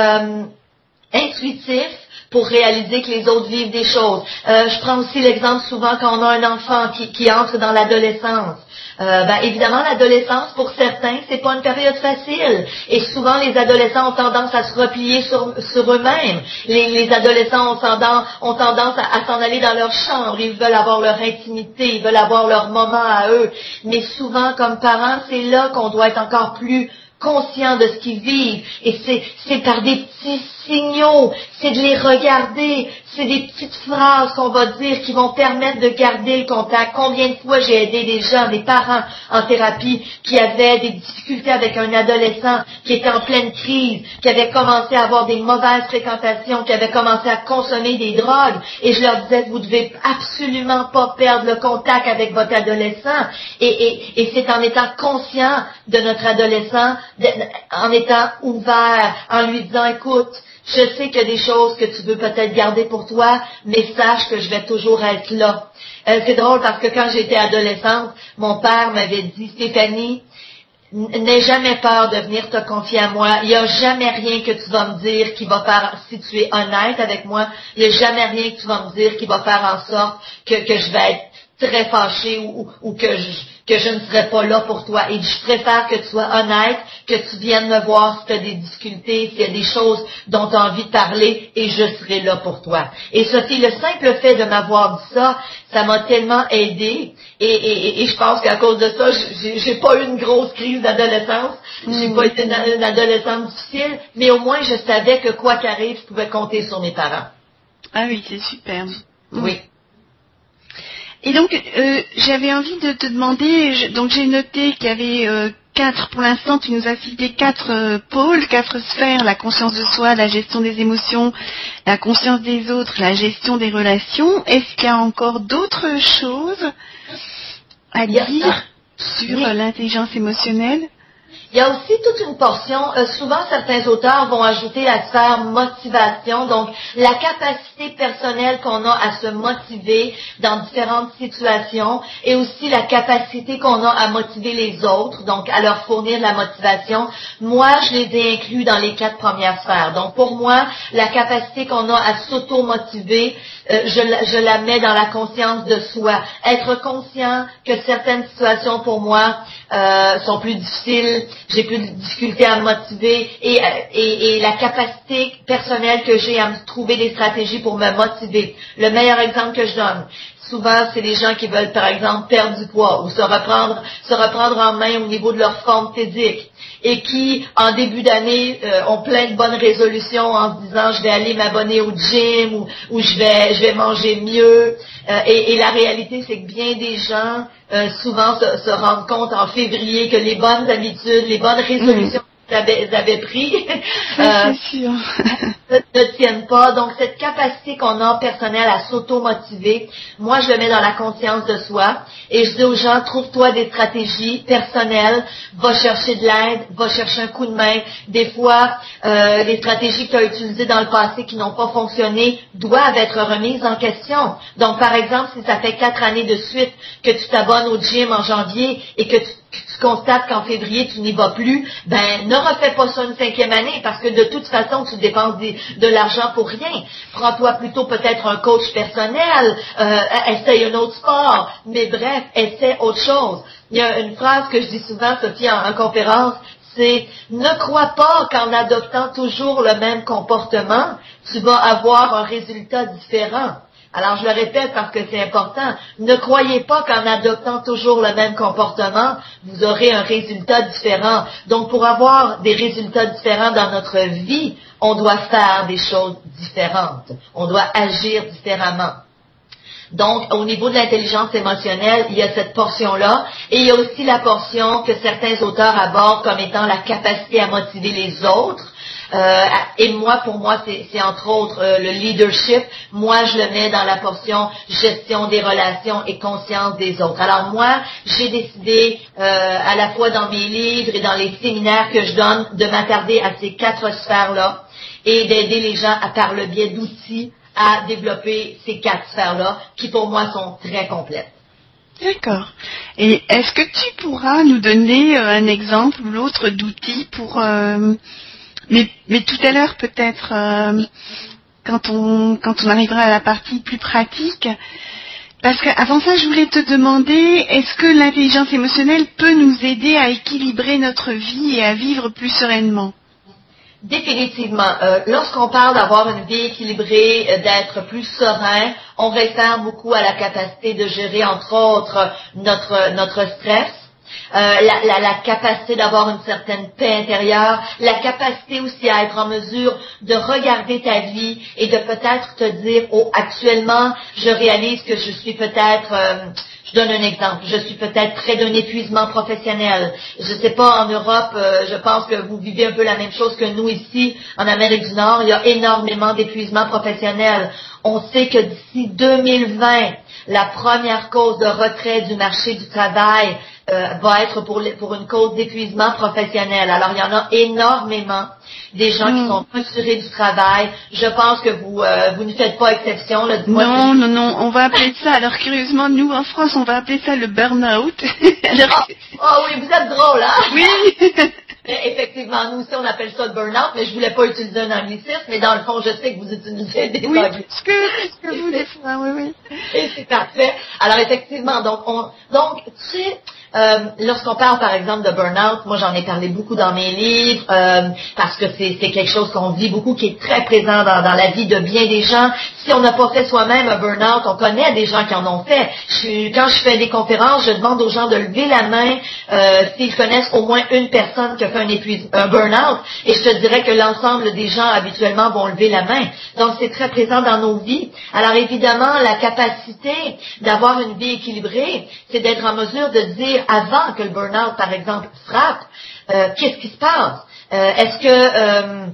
intuitif pour réaliser que les autres vivent des choses. Je prends aussi l'exemple souvent quand on a un enfant qui entre dans l'adolescence. Évidemment, l'adolescence, pour certains, c'est pas une période facile. Et souvent, les adolescents ont tendance à se replier sur eux-mêmes. Les adolescents ont tendance à s'en aller dans leur chambre. Ils veulent avoir leur intimité, ils veulent avoir leur moment à eux. Mais souvent, comme parents, c'est là qu'on doit être encore plus conscient de ce qu'ils vivent, et c'est par des petits signaux, c'est de les regarder, c'est des petites phrases qu'on va dire qui vont permettre de garder le contact. Combien de fois j'ai aidé des gens, des parents en thérapie qui avaient des difficultés avec un adolescent qui était en pleine crise, qui avait commencé à avoir des mauvaises fréquentations, qui avait commencé à consommer des drogues, et je leur disais, vous devez absolument pas perdre le contact avec votre adolescent, et c'est en étant conscient de notre adolescent, en étant ouvert, en lui disant, écoute, je sais qu'il y a des choses que tu veux peut-être garder pour toi, mais sache que je vais toujours être là. C'est drôle parce que quand j'étais adolescente, mon père m'avait dit, Stéphanie, n'aie jamais peur de venir te confier à moi. Il n'y a jamais rien que tu vas me dire qui va faire, si tu es honnête avec moi, il n'y a jamais rien que tu vas me dire qui va faire en sorte que je vais être très fâchée ou que je ne serai pas là pour toi. Et je préfère que tu sois honnête, que tu viennes me voir si tu as des difficultés, s'il y a des choses dont tu as envie de parler, et je serai là pour toi. Et Sophie, le simple fait de m'avoir dit ça, ça m'a tellement aidée, et je pense qu'à cause de ça, j'ai pas eu une grosse crise d'adolescence, j'ai pas été une adolescente difficile, mais au moins je savais que quoi qu'arrive, je pouvais compter sur mes parents. Ah oui, c'est super. Oui. Et donc, j'avais envie de te demander, donc j'ai noté qu'il y avait 4, pour l'instant tu nous as cité 4 pôles, 4 sphères, la conscience de soi, la gestion des émotions, la conscience des autres, la gestion des relations. Est-ce qu'il y a encore d'autres choses à dire sur l'intelligence émotionnelle? Il y a aussi toute une portion, souvent certains auteurs vont ajouter la sphère motivation, donc la capacité personnelle qu'on a à se motiver dans différentes situations, et aussi la capacité qu'on a à motiver les autres, donc à leur fournir de la motivation. Moi, je les ai inclus dans les 4 premières sphères. Donc pour moi, la capacité qu'on a à s'auto-motiver, je la mets dans la conscience de soi. Être conscient que certaines situations pour moi sont plus difficiles, j'ai plus de difficultés à me motiver, et la capacité personnelle que j'ai à me trouver des stratégies pour me motiver. Le meilleur exemple que je donne, souvent c'est les gens qui veulent par exemple perdre du poids ou se reprendre en main au niveau de leur forme physique, et qui en début d'année ont plein de bonnes résolutions en se disant je vais aller m'abonner au gym ou je vais manger mieux, et la réalité c'est que bien des gens souvent se rendent compte en février que les bonnes habitudes, les bonnes résolutions qu'ils avaient pris c'est sûr. ne tiennent pas. Donc cette capacité qu'on a personnelle à s'auto-motiver, moi je le mets dans la conscience de soi, et je dis aux gens, trouve-toi des stratégies personnelles, va chercher de l'aide, va chercher un coup de main. Des fois, les stratégies que tu as utilisées dans le passé qui n'ont pas fonctionné doivent être remises en question. Donc par exemple, si ça fait 4 années de suite que tu t'abonnes au gym en janvier et que tu constates qu'en février tu n'y vas plus, ne refais pas ça une 5e année, parce que de toute façon tu dépenses de l'argent pour rien. Prends-toi plutôt peut-être un coach personnel, essaye un autre sport, mais bref, essaie autre chose. Il y a une phrase que je dis souvent, Sophie, en conférence, c'est « Ne crois pas qu'en adoptant toujours le même comportement, tu vas avoir un résultat différent. » Alors, je le répète parce que c'est important. Ne croyez pas qu'en adoptant toujours le même comportement, vous aurez un résultat différent. Donc, pour avoir des résultats différents dans notre vie, on doit faire des choses différentes. On doit agir différemment. Donc, au niveau de l'intelligence émotionnelle, il y a cette portion-là, et il y a aussi la portion que certains auteurs abordent comme étant la capacité à motiver les autres. Et moi, pour moi, c'est entre autres le leadership. Moi, je le mets dans la portion gestion des relations et conscience des autres. Alors moi, j'ai décidé, à la fois dans mes livres et dans les séminaires que je donne, de m'attarder à ces 4 sphères-là et d'aider les gens par le biais d'outils à développer ces 4 sphères-là, qui pour moi sont très complètes. D'accord. Et est-ce que tu pourras nous donner un exemple ou l'autre d'outils pour... mais tout à l'heure peut-être, quand on arrivera à la partie plus pratique, parce qu'avant ça, je voulais te demander, est-ce que l'intelligence émotionnelle peut nous aider à équilibrer notre vie et à vivre plus sereinement? Définitivement. Lorsqu'on parle d'avoir une vie équilibrée, d'être plus serein, on réfère beaucoup à la capacité de gérer, entre autres, notre stress, la capacité d'avoir une certaine paix intérieure, la capacité aussi à être en mesure de regarder ta vie et de peut-être te dire, oh, actuellement, je réalise que je suis peut-être... je donne un exemple. Je suis peut-être près d'un épuisement professionnel. Je ne sais pas, en Europe, je pense que vous vivez un peu la même chose que nous ici, en Amérique du Nord. Il y a énormément d'épuisement professionnel. On sait que d'ici 2020, la première cause de retrait du marché du travail va être pour une cause d'épuisement professionnel. Alors, il y en a énormément des gens qui sont retirés du travail. Je pense que vous ne faites pas exception. Là, non, on va appeler ça, alors curieusement, nous en France, on va appeler ça le burn-out. Oui, vous êtes drôle, hein? Oui. Effectivement, nous aussi, on appelle ça le burn-out, mais je voulais pas utiliser un anglicisme, mais dans le fond, je sais que vous utilisez des anglicismes. Ce que vous dites, oui. Et c'est parfait. Alors, effectivement, donc, tu sais, lorsqu'on parle, par exemple, de burn-out, moi, j'en ai parlé beaucoup dans mes livres, parce que c'est quelque chose qu'on vit beaucoup, qui est très présent dans la vie de bien des gens. Si on n'a pas fait soi-même un burn-out, on connaît des gens qui en ont fait. Quand je fais des conférences, je demande aux gens de lever la main s'ils connaissent au moins une personne qui a fait un burn-out, et je te dirais que l'ensemble des gens habituellement vont lever la main. Donc, c'est très présent dans nos vies. Alors, évidemment, la capacité d'avoir une vie équilibrée, c'est d'être en mesure de dire, avant que le burn-out, par exemple, frappe, qu'est-ce qui se passe? Est-ce que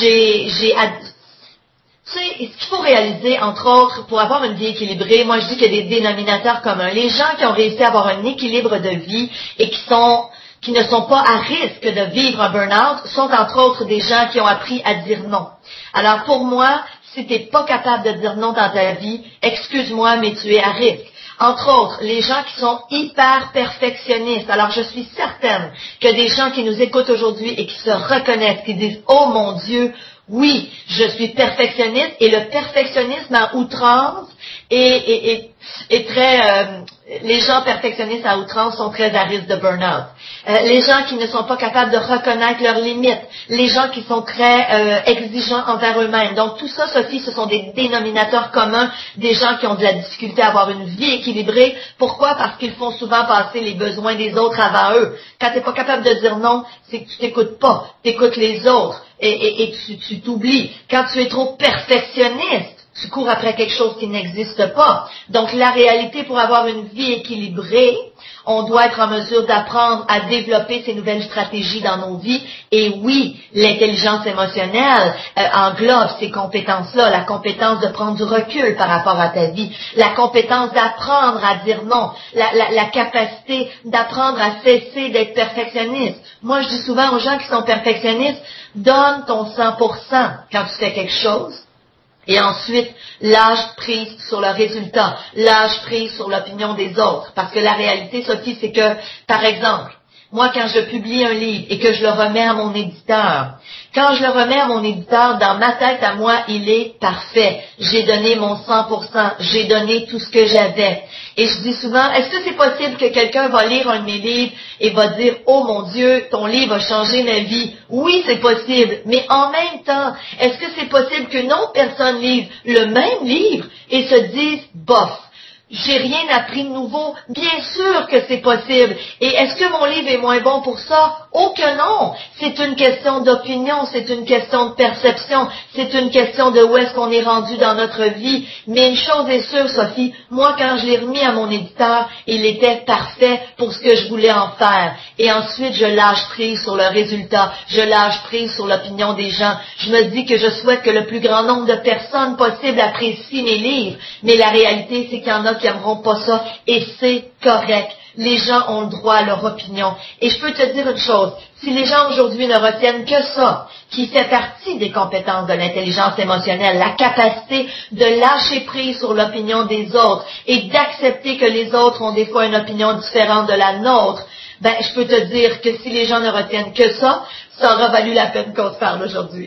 tu sais, ce qu'il faut réaliser, entre autres, pour avoir une vie équilibrée, moi je dis qu'il y a des dénominateurs communs. Les gens qui ont réussi à avoir un équilibre de vie et qui ne sont pas à risque de vivre un burn-out sont entre autres des gens qui ont appris à dire non. Alors pour moi, si tu n'es pas capable de dire non dans ta vie, excuse-moi, mais tu es à risque. Entre autres, les gens qui sont hyper perfectionnistes. Alors, je suis certaine que des gens qui nous écoutent aujourd'hui et qui se reconnaissent, qui disent « Oh mon Dieu, oui, je suis perfectionniste » et le perfectionnisme à outrance est très... les gens perfectionnistes à outrance sont très à risque de burn-out. Les gens qui ne sont pas capables de reconnaître leurs limites, les gens qui sont très exigeants envers eux-mêmes. Donc tout ça, Sophie, ce sont des dénominateurs communs des gens qui ont de la difficulté à avoir une vie équilibrée. Pourquoi? Parce qu'ils font souvent passer les besoins des autres avant eux. Quand tu n'es pas capable de dire non, c'est que tu t'écoutes pas, tu écoutes les autres et tu t'oublies. Quand tu es trop perfectionniste, tu cours après quelque chose qui n'existe pas. Donc, la réalité, pour avoir une vie équilibrée, on doit être en mesure d'apprendre à développer ces nouvelles stratégies dans nos vies. Et oui, l'intelligence émotionnelle englobe ces compétences-là, la compétence de prendre du recul par rapport à ta vie, la compétence d'apprendre à dire non, la capacité d'apprendre à cesser d'être perfectionniste. Moi, je dis souvent aux gens qui sont perfectionnistes, donne ton 100% quand tu fais quelque chose. Et ensuite, lâche prise sur le résultat, lâche prise sur l'opinion des autres. Parce que la réalité, Sophie, c'est que, par exemple, Moi, quand je publie un livre et que je le remets à mon éditeur, quand je le remets à mon éditeur, dans ma tête à moi, il est parfait. J'ai donné mon 100%, j'ai donné tout ce que j'avais. Et je dis souvent, est-ce que c'est possible que quelqu'un va lire un de mes livres et va dire, oh mon Dieu, ton livre a changé ma vie? Oui, c'est possible. Mais en même temps, est-ce que c'est possible qu'une autre personne lise le même livre et se dise, bof, j'ai rien appris de nouveau? Bien sûr que c'est possible. Et est-ce que mon livre est moins bon pour ça? Oh que non! C'est une question d'opinion, c'est une question de perception, c'est une question de où est-ce qu'on est rendu dans notre vie. Mais une chose est sûre, Sophie, moi quand je l'ai remis à mon éditeur, il était parfait pour ce que je voulais en faire. Et ensuite, je lâche prise sur le résultat, je lâche prise sur l'opinion des gens. Je me dis que je souhaite que le plus grand nombre de personnes possible apprécient mes livres. Mais la réalité, c'est qu'il y en a qui n'aimeront pas ça, et c'est correct. Les gens ont le droit à leur opinion. Et je peux te dire une chose, si les gens aujourd'hui ne retiennent que ça, qui fait partie des compétences de l'intelligence émotionnelle, la capacité de lâcher prise sur l'opinion des autres et d'accepter que les autres ont des fois une opinion différente de la nôtre, ben, je peux te dire que si les gens ne retiennent que ça, ça aura valu la peine qu'on se parle aujourd'hui.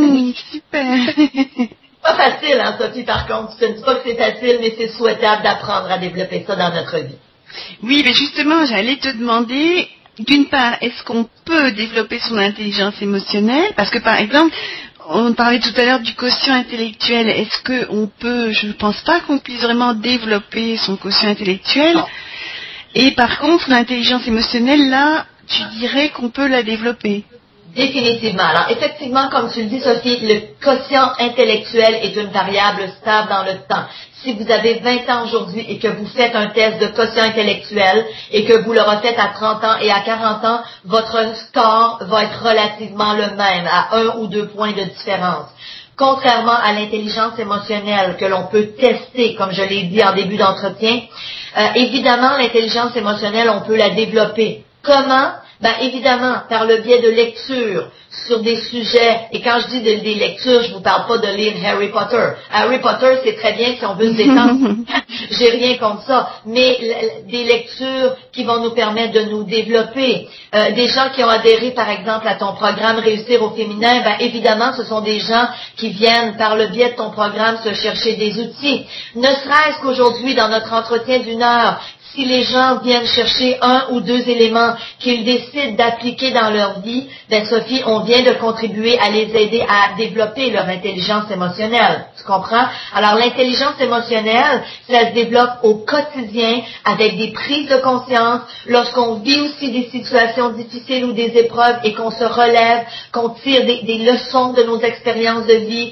Super. Pas facile, hein, Sophie, par contre. Je ne dis pas que c'est facile, mais c'est souhaitable d'apprendre à développer ça dans notre vie. Oui, mais justement, j'allais te demander, d'une part, est-ce qu'on peut développer son intelligence émotionnelle? Parce que, par exemple, on parlait tout à l'heure du quotient intellectuel. Est-ce qu'on peut, je ne pense pas qu'on puisse vraiment développer son quotient intellectuel. Non. Et par contre, l'intelligence émotionnelle, là, tu dirais qu'on peut la développer. Définitivement. Alors, effectivement, comme tu le dis, Sophie, le quotient intellectuel est une variable stable dans le temps. Si vous avez 20 ans aujourd'hui et que vous faites un test de quotient intellectuel et que vous le refaites à 30 ans et à 40 ans, votre score va être relativement le même, à 1 ou 2 points de différence. Contrairement à l'intelligence émotionnelle que l'on peut tester, comme je l'ai dit en début d'entretien, évidemment, l'intelligence émotionnelle, on peut la développer. Comment? Ben évidemment, par le biais de lecture sur des sujets, et quand je dis des lectures, je vous parle pas de lire Harry Potter. Harry Potter, c'est très bien si on veut se détendre. J'ai rien contre ça. Mais des lectures qui vont nous permettre de nous développer. Des gens qui ont adhéré, par exemple, à ton programme Réussir au féminin, ben évidemment, ce sont des gens qui viennent, par le biais de ton programme, se chercher des outils. Ne serait-ce qu'aujourd'hui, dans notre entretien d'une heure, si les gens viennent chercher 1 ou 2 éléments qu'ils décident d'appliquer dans leur vie, ben Sophie, on vient de contribuer à les aider à développer leur intelligence émotionnelle. Tu comprends? Alors l'intelligence émotionnelle, ça se développe au quotidien avec des prises de conscience, lorsqu'on vit aussi des situations difficiles ou des épreuves et qu'on se relève, qu'on tire des leçons de nos expériences de vie,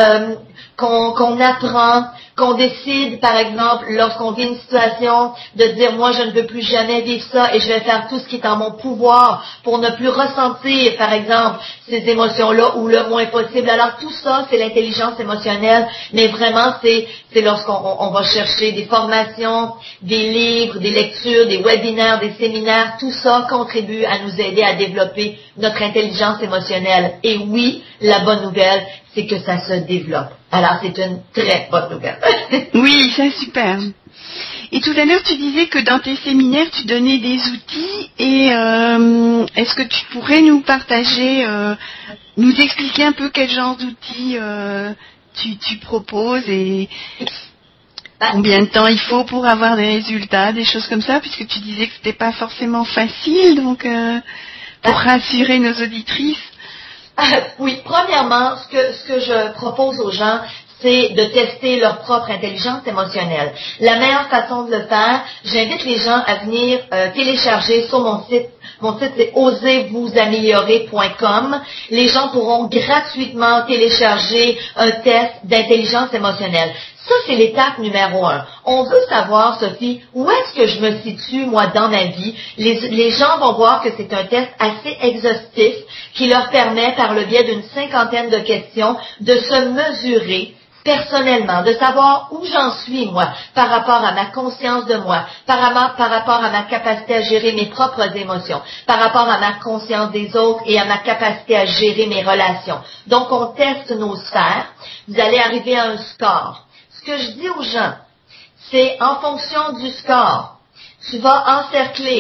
qu'on apprend, qu'on décide, par exemple, lorsqu'on vit une situation, de dire, moi, je ne veux plus jamais vivre ça et je vais faire tout ce qui est en mon pouvoir pour ne plus ressentir, par exemple, ces émotions-là ou le moins possible. Alors, tout ça, c'est l'intelligence émotionnelle, mais vraiment, c'est lorsqu'on va chercher des formations, des livres, des lectures, des webinaires, des séminaires, tout ça contribue à nous aider à développer notre intelligence émotionnelle. Et oui, la bonne nouvelle, c'est que ça se développe. Alors, c'est une très bonne nouvelle. Oui, c'est super. Et tout à l'heure, tu disais que dans tes séminaires, tu donnais des outils. Et est-ce que tu pourrais nous partager, nous expliquer un peu quel genre d'outils tu proposes et combien de temps il faut pour avoir des résultats, des choses comme ça, puisque tu disais que c'était pas forcément facile, donc pour rassurer nos auditrices. Oui, premièrement, ce que je propose aux gens, c'est de tester leur propre intelligence émotionnelle. La meilleure façon de le faire, j'invite les gens à venir télécharger sur mon site. Mon site, c'est osezvousaméliorer.com. Les gens pourront gratuitement télécharger un test d'intelligence émotionnelle. Ça, c'est l'étape numéro 1. On veut savoir, Sophie, où est-ce que je me situe, moi, dans ma vie. Les gens vont voir que c'est un test assez exhaustif qui leur permet, par le biais d'une 50aine de questions, de se mesurer personnellement, de savoir où j'en suis, moi, par rapport à ma conscience de moi, par rapport à ma capacité à gérer mes propres émotions, par rapport à ma conscience des autres et à ma capacité à gérer mes relations. Donc, on teste nos sphères. Vous allez arriver à un score. Ce que je dis aux gens, c'est en fonction du score, tu vas encercler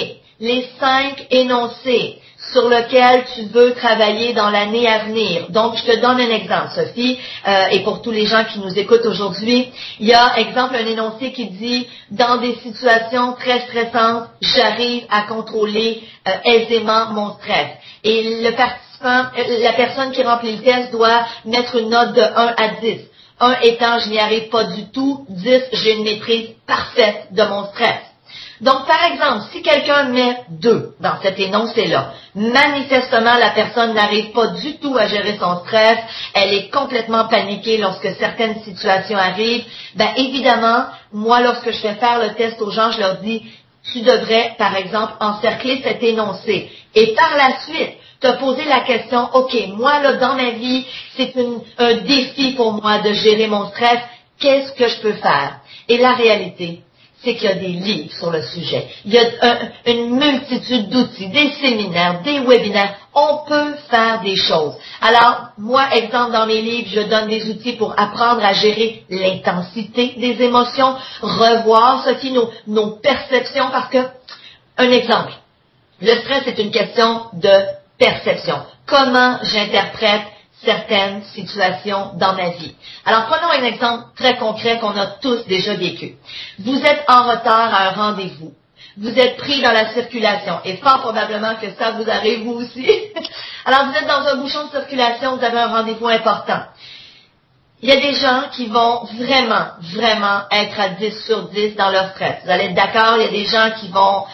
les 5 énoncés sur lesquels tu veux travailler dans l'année à venir. Donc, je te donne un exemple, Sophie, et pour tous les gens qui nous écoutent aujourd'hui, il y a, exemple, un énoncé qui dit, dans des situations très stressantes, j'arrive à contrôler aisément mon stress. Et le participant, la personne qui remplit le test doit mettre une note de 1 à 10. 1 étant, je n'y arrive pas du tout, 10, j'ai une maîtrise parfaite de mon stress. Donc, par exemple, si quelqu'un met 2 dans cet énoncé-là, manifestement, la personne n'arrive pas du tout à gérer son stress, elle est complètement paniquée lorsque certaines situations arrivent. Ben, évidemment, moi, lorsque je fais faire le test aux gens, je leur dis, tu devrais, par exemple, encercler cet énoncé. Et par la suite, te poser la question, OK, moi, là, dans ma vie, c'est un défi pour moi de gérer mon stress. Qu'est-ce que je peux faire? Et la réalité, c'est qu'il y a des livres sur le sujet. Il y a une multitude d'outils, des séminaires, des webinaires. On peut faire des choses. Alors, moi, exemple, dans mes livres, je donne des outils pour apprendre à gérer l'intensité des émotions, revoir, Sophie, nos perceptions, parce que, un exemple, le stress est une question de perception. Comment j'interprète certaines situations dans ma vie. Alors, prenons un exemple très concret qu'on a tous déjà vécu. Vous êtes en retard à un rendez-vous. Vous êtes pris dans la circulation et fort probablement que ça vous arrive vous aussi. Alors, vous êtes dans un bouchon de circulation, vous avez un rendez-vous important. Il y a des gens qui vont vraiment être à 10 sur 10 dans leur stress. Vous allez être d'accord, il y a des gens qui vont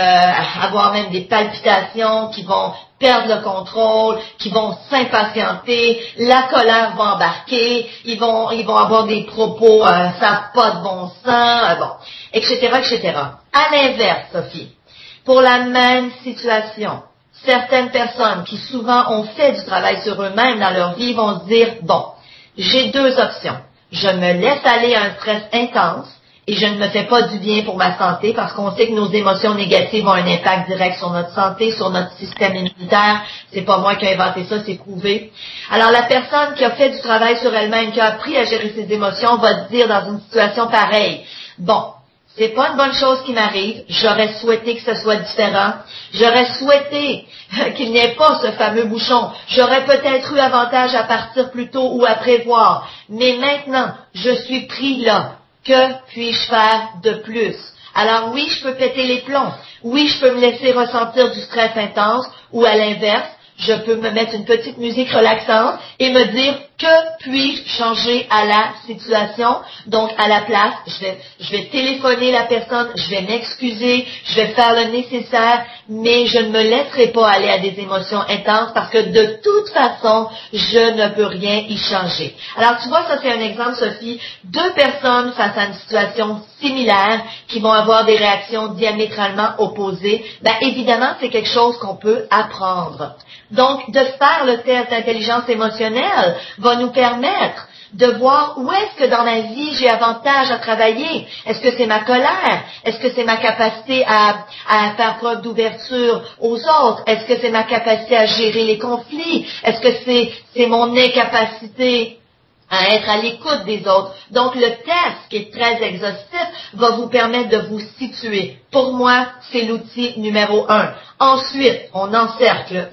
avoir même des palpitations, qui vont perdre le contrôle, qui vont s'impatienter, la colère va embarquer, ils vont avoir des propos, ça n'a pas de bon sens, bon, etc., etc. À l'inverse, Sophie, pour la même situation, certaines personnes qui souvent ont fait du travail sur eux-mêmes dans leur vie vont se dire, bon, j'ai 2 options. Je me laisse aller à un stress intense et je ne me fais pas du bien pour ma santé parce qu'on sait que nos émotions négatives ont un impact direct sur notre santé, sur notre système immunitaire. C'est pas moi qui ai inventé ça, c'est prouvé. Alors la personne qui a fait du travail sur elle-même, qui a appris à gérer ses émotions, va se dire dans une situation pareille, bon, c'est pas une bonne chose qui m'arrive. J'aurais souhaité que ce soit différent. J'aurais souhaité qu'il n'y ait pas ce fameux bouchon. J'aurais peut-être eu avantage à partir plus tôt ou à prévoir. Mais maintenant, je suis pris là. Que puis-je faire de plus? Alors oui, je peux péter les plombs. Oui, je peux me laisser ressentir du stress intense. Ou à l'inverse, je peux me mettre une petite musique relaxante et me dire que puis-je changer à la situation. Donc, à la place, je vais téléphoner la personne, je vais m'excuser, je vais faire le nécessaire, mais je ne me laisserai pas aller à des émotions intenses parce que de toute façon, je ne peux rien y changer. Alors, tu vois, ça c'est un exemple, Sophie, 2 personnes face à une situation similaire qui vont avoir des réactions diamétralement opposées. Ben, évidemment, c'est quelque chose qu'on peut apprendre. Donc, de faire le test d'intelligence émotionnelle va nous permettre de voir où est-ce que dans ma vie j'ai avantage à travailler. Est-ce que c'est ma colère? Est-ce que c'est ma capacité à faire preuve d'ouverture aux autres? Est-ce que c'est ma capacité à gérer les conflits? Est-ce que c'est mon incapacité à être à l'écoute des autres? Donc, le test, qui est très exhaustif, va vous permettre de vous situer. Pour moi, c'est l'outil numéro 1. Ensuite, on encercle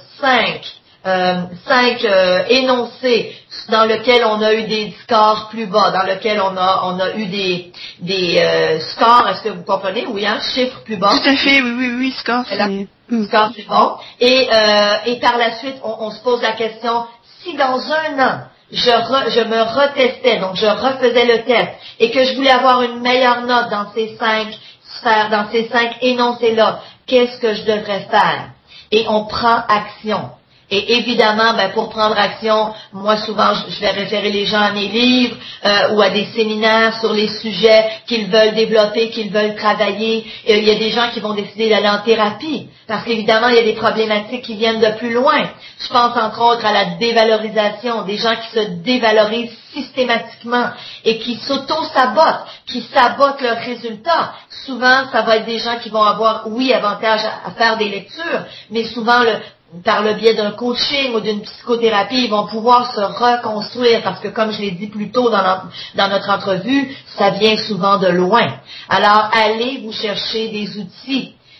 5 énoncés dans lesquels on a eu des scores plus bas, dans lesquels on a eu des scores, est-ce que vous comprenez? Oui, hein, chiffres plus bas. Tout à fait, oui, score, c'est... Score, c'est bon. Et par la suite, on se pose la question, si dans un an, je me retestais, donc je refaisais le test, et que je voulais avoir une meilleure note dans ces 5 sphères, dans ces 5 énoncés-là, qu'est-ce que je devrais faire? Et on prend action. Et évidemment, ben, pour prendre action, moi souvent je vais référer les gens à mes livres ou à des séminaires sur les sujets qu'ils veulent développer, qu'ils veulent travailler. Et il y a des gens qui vont décider d'aller en thérapie parce qu'évidemment il y a des problématiques qui viennent de plus loin. Je pense entre autres à la dévalorisation, des gens qui se dévalorisent systématiquement et qui s'auto-sabotent, qui sabotent leurs résultats. Souvent, ça va être des gens qui vont avoir, oui, avantage à faire des lectures, mais souvent par le biais d'un coaching ou d'une psychothérapie, ils vont pouvoir se reconstruire parce que, comme je l'ai dit plus tôt dans notre entrevue, ça vient souvent de loin. Alors, allez vous chercher des outils.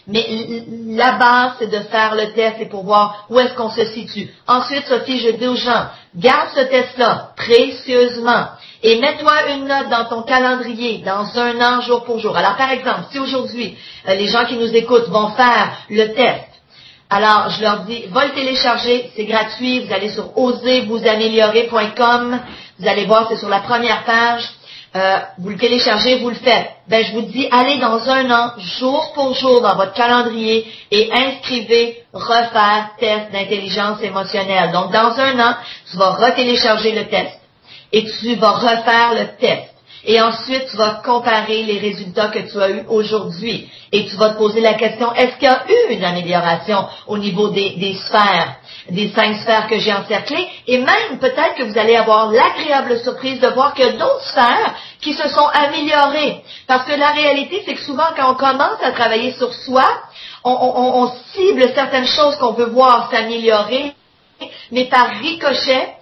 Mais la base, c'est de faire le test et pour voir où est-ce qu'on se situe. Ensuite, Sophie, je dis aux gens, garde ce test-là précieusement et mets-toi une note dans ton calendrier dans 1 an, jour pour jour. Alors, par exemple, si aujourd'hui, les gens qui nous écoutent vont faire le test, alors je leur dis, va le télécharger, c'est gratuit, vous allez sur osezvousaméliorer.com, vous allez voir, c'est sur la première page. Vous le téléchargez, vous le faites. Ben, je vous dis, allez dans 1 an, jour pour jour, dans votre calendrier et inscrivez refaire test d'intelligence émotionnelle. Donc, dans 1 an, tu vas retélécharger le test et tu vas refaire le test. Et ensuite, tu vas comparer les résultats que tu as eus aujourd'hui. Et tu vas te poser la question, est-ce qu'il y a eu une amélioration au niveau des sphères, des 5 sphères que j'ai encerclées? Et même, peut-être que vous allez avoir l'agréable surprise de voir qu'il y a d'autres sphères qui se sont améliorées. Parce que la réalité, c'est que souvent, quand on commence à travailler sur soi, on cible certaines choses qu'on veut voir s'améliorer, mais par ricochet,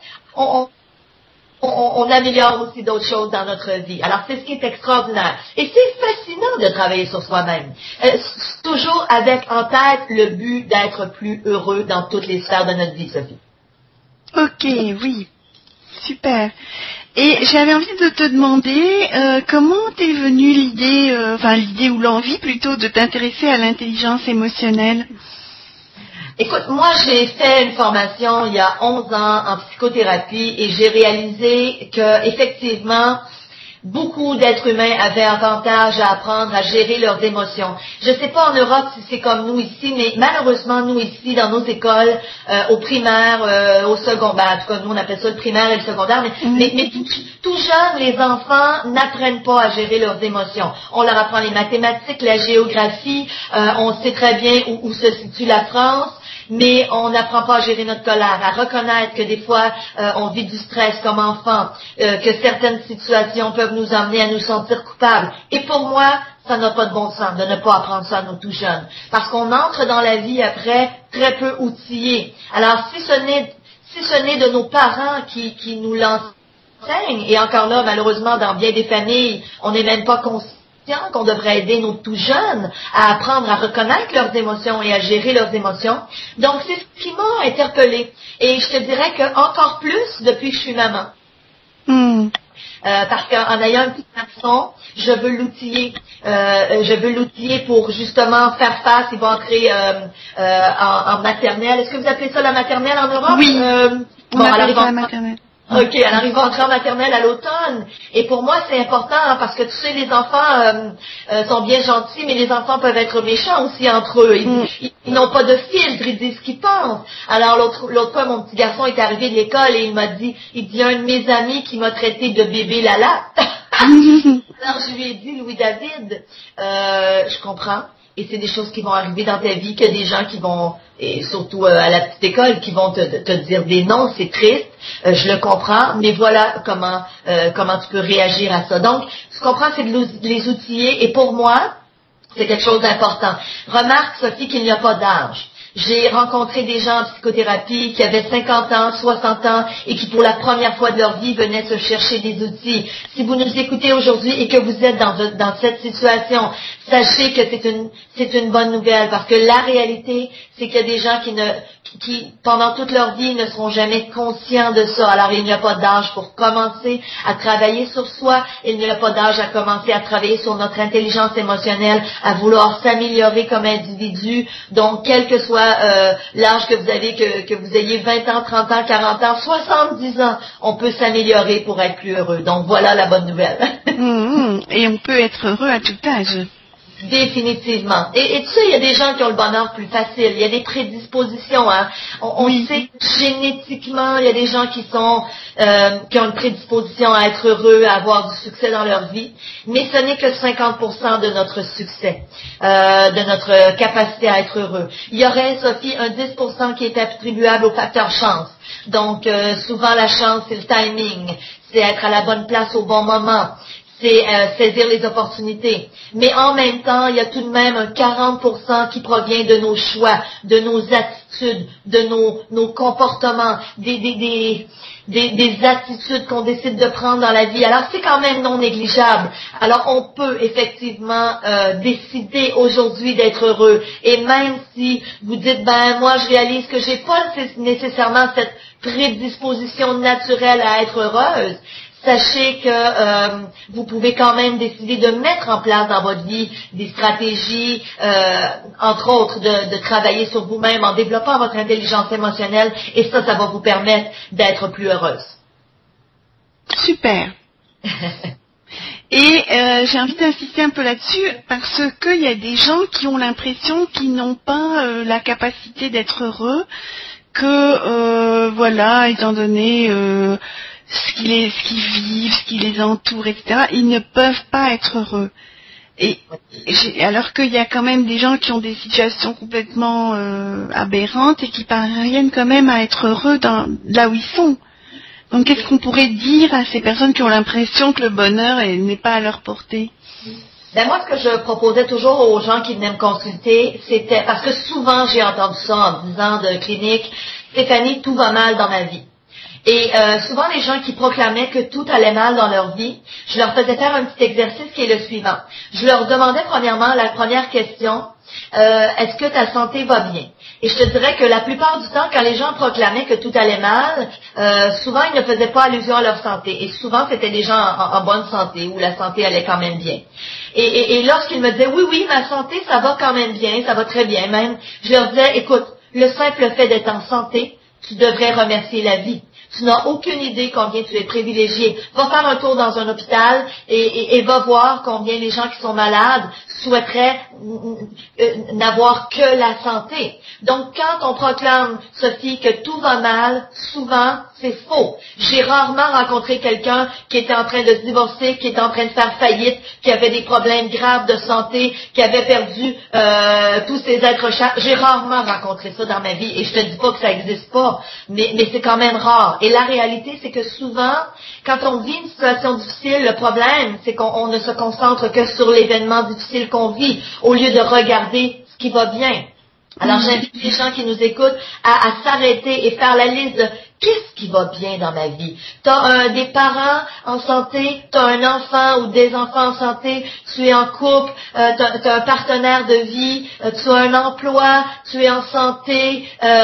on améliore aussi d'autres choses dans notre vie. Alors, c'est ce qui est extraordinaire. Et c'est fascinant de travailler sur soi-même. Toujours avec en tête le but d'être plus heureux dans toutes les sphères de notre vie, Sophie. Ok, oui. Super. Et j'avais envie de te demander comment t'es venue l'idée ou l'envie plutôt de t'intéresser à l'intelligence émotionnelle? Écoute, moi, j'ai fait une formation il y a 11 ans en psychothérapie et j'ai réalisé que, effectivement, beaucoup d'êtres humains avaient avantage à apprendre à gérer leurs émotions. Je ne sais pas en Europe si c'est comme nous ici, mais malheureusement, nous ici, dans nos écoles, au primaire, au secondaire, en tout cas, nous, on appelle ça le primaire et le secondaire, mais tout jeune, les enfants n'apprennent pas à gérer leurs émotions. On leur apprend les mathématiques, la géographie, on sait très bien où se situe la France, mais on n'apprend pas à gérer notre colère, à reconnaître que des fois, on vit du stress comme enfant, que certaines situations peuvent nous amener à nous sentir coupables. Et pour moi, ça n'a pas de bon sens de ne pas apprendre ça à nos tout jeunes. Parce qu'on entre dans la vie après très peu outillés. Alors, si ce n'est de nos parents qui nous l'enseignent, et encore là, malheureusement, dans bien des familles, on n'est même pas conscient qu'on devrait aider nos tout jeunes à apprendre à reconnaître leurs émotions et à gérer leurs émotions. Donc, c'est ce qui m'a interpellée. Et je te dirais que encore plus depuis que je suis maman. Parce qu'en ayant un petit garçon, je veux l'outiller pour justement faire face. Il va entrer en maternelle. Est-ce que vous appelez ça la maternelle en Europe? Oui, on appelle ça la maternelle. OK, alors il va entrer en maternelle à l'automne. Et pour moi, c'est important parce que tu sais, les enfants sont bien gentils, mais les enfants peuvent être méchants aussi entre eux. Ils n'ont pas de filtre, ils disent ce qu'ils pensent. Alors l'autre fois, mon petit garçon est arrivé de l'école et il dit, un de mes amis qui m'a traité de bébé Lala. Alors je lui ai dit, Louis-David, je comprends. Et c'est des choses qui vont arriver dans ta vie, qu'il y a des gens qui vont, et surtout à la petite école, qui vont te dire des non, c'est triste, je le comprends, mais voilà comment tu peux réagir à ça. Donc, ce qu'on comprends, c'est de les outiller, et pour moi, c'est quelque chose d'important. Remarque, Sophie, qu'il n'y a pas d'âge. J'ai rencontré des gens en psychothérapie qui avaient 50 ans, 60 ans et qui pour la première fois de leur vie venaient se chercher des outils. Si vous nous écoutez aujourd'hui et que vous êtes dans cette situation, sachez que c'est une bonne nouvelle parce que la réalité, c'est qu'il y a des gens qui pendant toute leur vie ne seront jamais conscients de ça. Alors il n'y a pas d'âge pour commencer à travailler sur soi, il n'y a pas d'âge à commencer à travailler sur notre intelligence émotionnelle, à vouloir s'améliorer comme individu. Donc quel que soit l'âge que vous avez, que vous ayez 20 ans, 30 ans, 40 ans, 70 ans, on peut s'améliorer pour être plus heureux. Donc voilà la bonne nouvelle. Et on peut être heureux à tout âge. Définitivement. Et tu sais, il y a des gens qui ont le bonheur plus facile. Il y a des prédispositions. Hein. On sait génétiquement, il y a des gens qui ont une prédisposition à être heureux, à avoir du succès dans leur vie. Mais ce n'est que 50% de notre succès, de notre capacité à être heureux. Il y aurait, Sophie, un 10% qui est attribuable au facteur chance. Donc, souvent la chance, c'est le timing. C'est être à la bonne place au bon moment. c'est saisir les opportunités. Mais en même temps, il y a tout de même un 40% qui provient de nos choix, de nos attitudes, de nos comportements, des attitudes qu'on décide de prendre dans la vie. Alors, c'est quand même non négligeable. Alors, on peut effectivement décider aujourd'hui d'être heureux. Et même si vous dites, moi, je réalise que j'ai pas nécessairement cette prédisposition naturelle à être heureuse, sachez que vous pouvez quand même décider de mettre en place dans votre vie des stratégies, entre autres de travailler sur vous-même en développant votre intelligence émotionnelle, et ça va vous permettre d'être plus heureuse. Super. Et j'ai envie d'insister un peu là-dessus parce qu'il y a des gens qui ont l'impression qu'ils n'ont pas la capacité d'être heureux, que étant donné ce qu'ils vivent, ce qui les entoure, etc., ils ne peuvent pas être heureux. Alors qu'il y a quand même des gens qui ont des situations complètement aberrantes et qui parviennent quand même à être heureux là où ils sont. Donc qu'est-ce qu'on pourrait dire à ces personnes qui ont l'impression que le bonheur n'est pas à leur portée? Moi, ce que je proposais toujours aux gens qui venaient me consulter, c'était, parce que souvent j'ai entendu ça en 10 ans de clinique, Stéphanie, tout va mal dans ma vie. Et souvent, les gens qui proclamaient que tout allait mal dans leur vie, je leur faisais faire un petit exercice qui est le suivant. Je leur demandais premièrement, la première question, est-ce que ta santé va bien? Et je te dirais que la plupart du temps, quand les gens proclamaient que tout allait mal, souvent ils ne faisaient pas allusion à leur santé. Et souvent, c'était des gens en bonne santé, où la santé allait quand même bien. Et lorsqu'ils me disaient, oui, ma santé, ça va quand même bien, ça va très bien même, je leur disais, écoute, le simple fait d'être en santé, tu devrais remercier la vie. Tu n'as aucune idée combien tu es privilégié. Va faire un tour dans un hôpital et va voir combien les gens qui sont malades souhaiteraient n'avoir que la santé. Donc, quand on proclame, Sophie, que tout va mal, souvent, c'est faux. J'ai rarement rencontré quelqu'un qui était en train de se divorcer, qui était en train de faire faillite, qui avait des problèmes graves de santé, qui avait perdu tous ses êtres chers. J'ai rarement rencontré ça dans ma vie. Et je te dis pas que ça n'existe pas, mais c'est quand même rare. Et la réalité, c'est que souvent, quand on vit une situation difficile, le problème, c'est qu'on ne se concentre que sur l'événement difficile qu'on vit, au lieu de regarder ce qui va bien. Alors, j'invite les gens qui nous écoutent à s'arrêter et faire la liste de qu'est-ce qui va bien dans ma vie. Tu as des parents en santé, tu as un enfant ou des enfants en santé, tu es en couple, tu as un partenaire de vie, tu as un emploi, tu es en santé.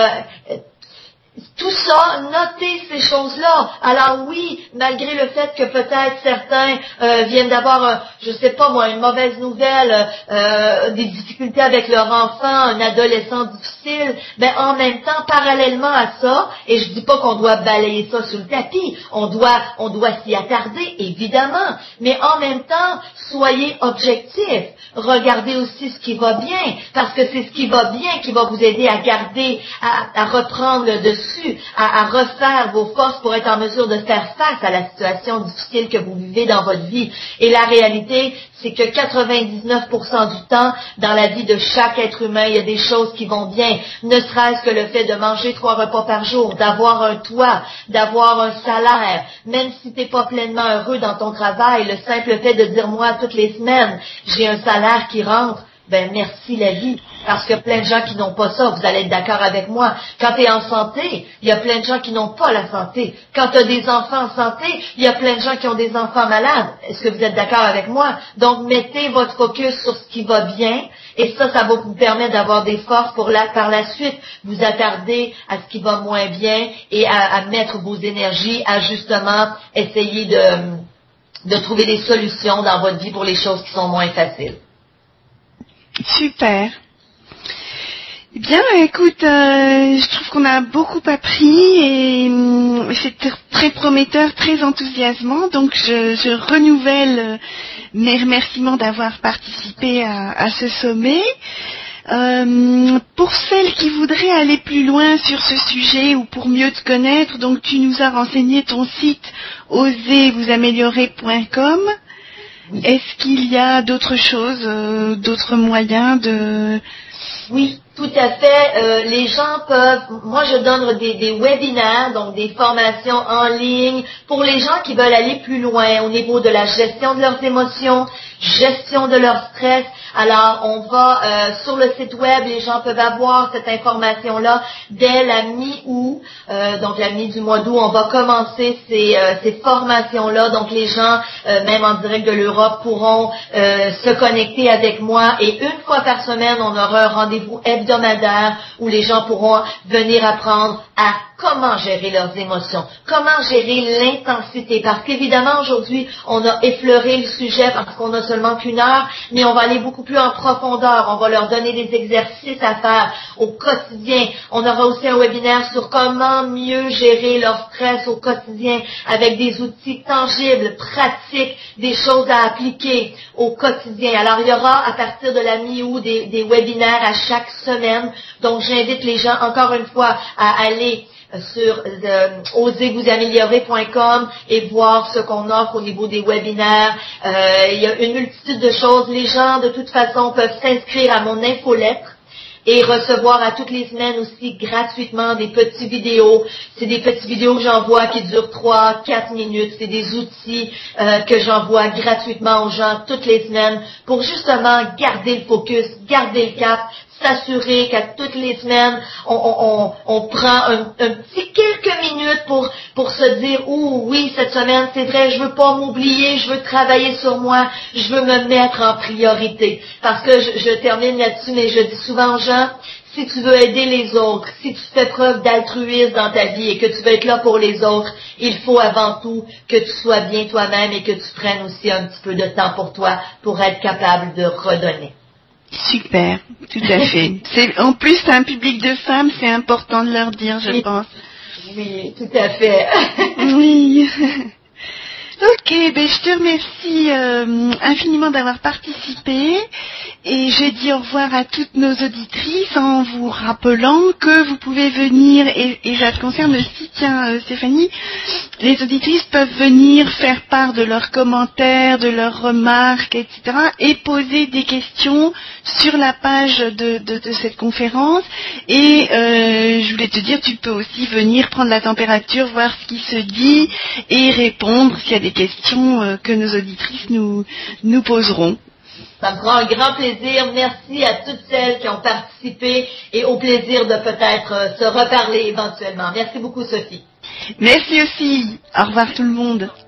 Tout ça, notez ces choses-là. Alors oui, malgré le fait que peut-être certains viennent d'avoir, une mauvaise nouvelle, des difficultés avec leur enfant, un adolescent difficile, en même temps, parallèlement à ça, et je dis pas qu'on doit balayer ça sous le tapis, on doit s'y attarder, évidemment, mais en même temps, soyez objectifs. Regardez aussi ce qui va bien, parce que c'est ce qui va bien qui va vous aider à garder, à reprendre le dessus, à refaire vos forces pour être en mesure de faire face à la situation difficile que vous vivez dans votre vie. Et la réalité, c'est que 99% du temps, dans la vie de chaque être humain, il y a des choses qui vont bien. Ne serait-ce que le fait de manger 3 repas par jour, d'avoir un toit, d'avoir un salaire. Même si tu n'es pas pleinement heureux dans ton travail, le simple fait de dire, moi, toutes les semaines, j'ai un salaire qui rentre, merci la vie. Parce qu'il y a plein de gens qui n'ont pas ça, vous allez être d'accord avec moi. Quand tu es en santé, il y a plein de gens qui n'ont pas la santé. Quand tu as des enfants en santé, il y a plein de gens qui ont des enfants malades. Est-ce que vous êtes d'accord avec moi? Donc, mettez votre focus sur ce qui va bien, et ça va vous permettre d'avoir des forces pour par la suite vous attarder à ce qui va moins bien et à mettre vos énergies à justement essayer de trouver des solutions dans votre vie pour les choses qui sont moins faciles. Super. Eh bien, écoute, je trouve qu'on a beaucoup appris et c'est très prometteur, très enthousiasmant. Donc, je renouvelle mes remerciements d'avoir participé à ce sommet. Pour celles qui voudraient aller plus loin sur ce sujet ou pour mieux te connaître, donc tu nous as renseigné ton site oservousaméliorer.com. Est-ce qu'il y a d'autres choses, d'autres moyens de... Oui. Tout à fait. Les gens peuvent, moi je donne des webinaires, donc des formations en ligne pour les gens qui veulent aller plus loin au niveau de la gestion de leurs émotions, gestion de leur stress. Alors on va sur le site web, les gens peuvent avoir cette information-là dès la mi-août, donc la mi du mois d'août, on va commencer ces formations-là. Donc les gens, même en direct de l'Europe, pourront se connecter avec moi et une fois par semaine, on aura un rendez-vous hebdomadaire où les gens pourront venir apprendre à comment gérer leurs émotions, comment gérer l'intensité. Parce qu'évidemment, aujourd'hui, on a effleuré le sujet parce qu'on a seulement qu'une heure, mais on va aller beaucoup plus en profondeur. On va leur donner des exercices à faire au quotidien. On aura aussi un webinaire sur comment mieux gérer leur stress au quotidien avec des outils tangibles, pratiques, des choses à appliquer au quotidien. Alors, il y aura à partir de la mi-août des webinaires à chaque semaine. Donc, j'invite les gens, encore une fois, à aller sur osez-vous-améliorer.com et voir ce qu'on offre au niveau des webinaires. Il y a une multitude de choses. Les gens, de toute façon, peuvent s'inscrire à mon infolettre et recevoir à toutes les semaines aussi gratuitement des petites vidéos. C'est des petites vidéos que j'envoie qui durent 3-4 minutes. C'est des outils que j'envoie gratuitement aux gens toutes les semaines pour justement garder le focus, garder le cap, s'assurer qu'à toutes les semaines, on prend un petit quelques minutes pour se dire, oh oui, cette semaine, c'est vrai, je veux pas m'oublier, je veux travailler sur moi, je veux me mettre en priorité. Parce que je termine là-dessus, mais je dis souvent aux gens, si tu veux aider les autres, si tu fais preuve d'altruisme dans ta vie et que tu veux être là pour les autres, il faut avant tout que tu sois bien toi-même et que tu prennes aussi un petit peu de temps pour toi pour être capable de redonner. Super, tout à fait. En plus, c'est un public de femmes, c'est important de leur dire, je pense. Oui, tout à fait. Oui. Ok, je te remercie infiniment d'avoir participé et je dis au revoir à toutes nos auditrices en vous rappelant que vous pouvez venir, et ça te concerne aussi, tiens Stéphanie, les auditrices peuvent venir faire part de leurs commentaires, de leurs remarques, etc. et poser des questions sur la page de cette conférence. Et je voulais te dire, tu peux aussi venir prendre la température, voir ce qui se dit et répondre s'il y a des questions que nos auditrices nous poseront. Ça me fera un grand plaisir. Merci à toutes celles qui ont participé et au plaisir de peut-être se reparler éventuellement. Merci beaucoup, Sophie. Merci aussi. Au revoir tout le monde.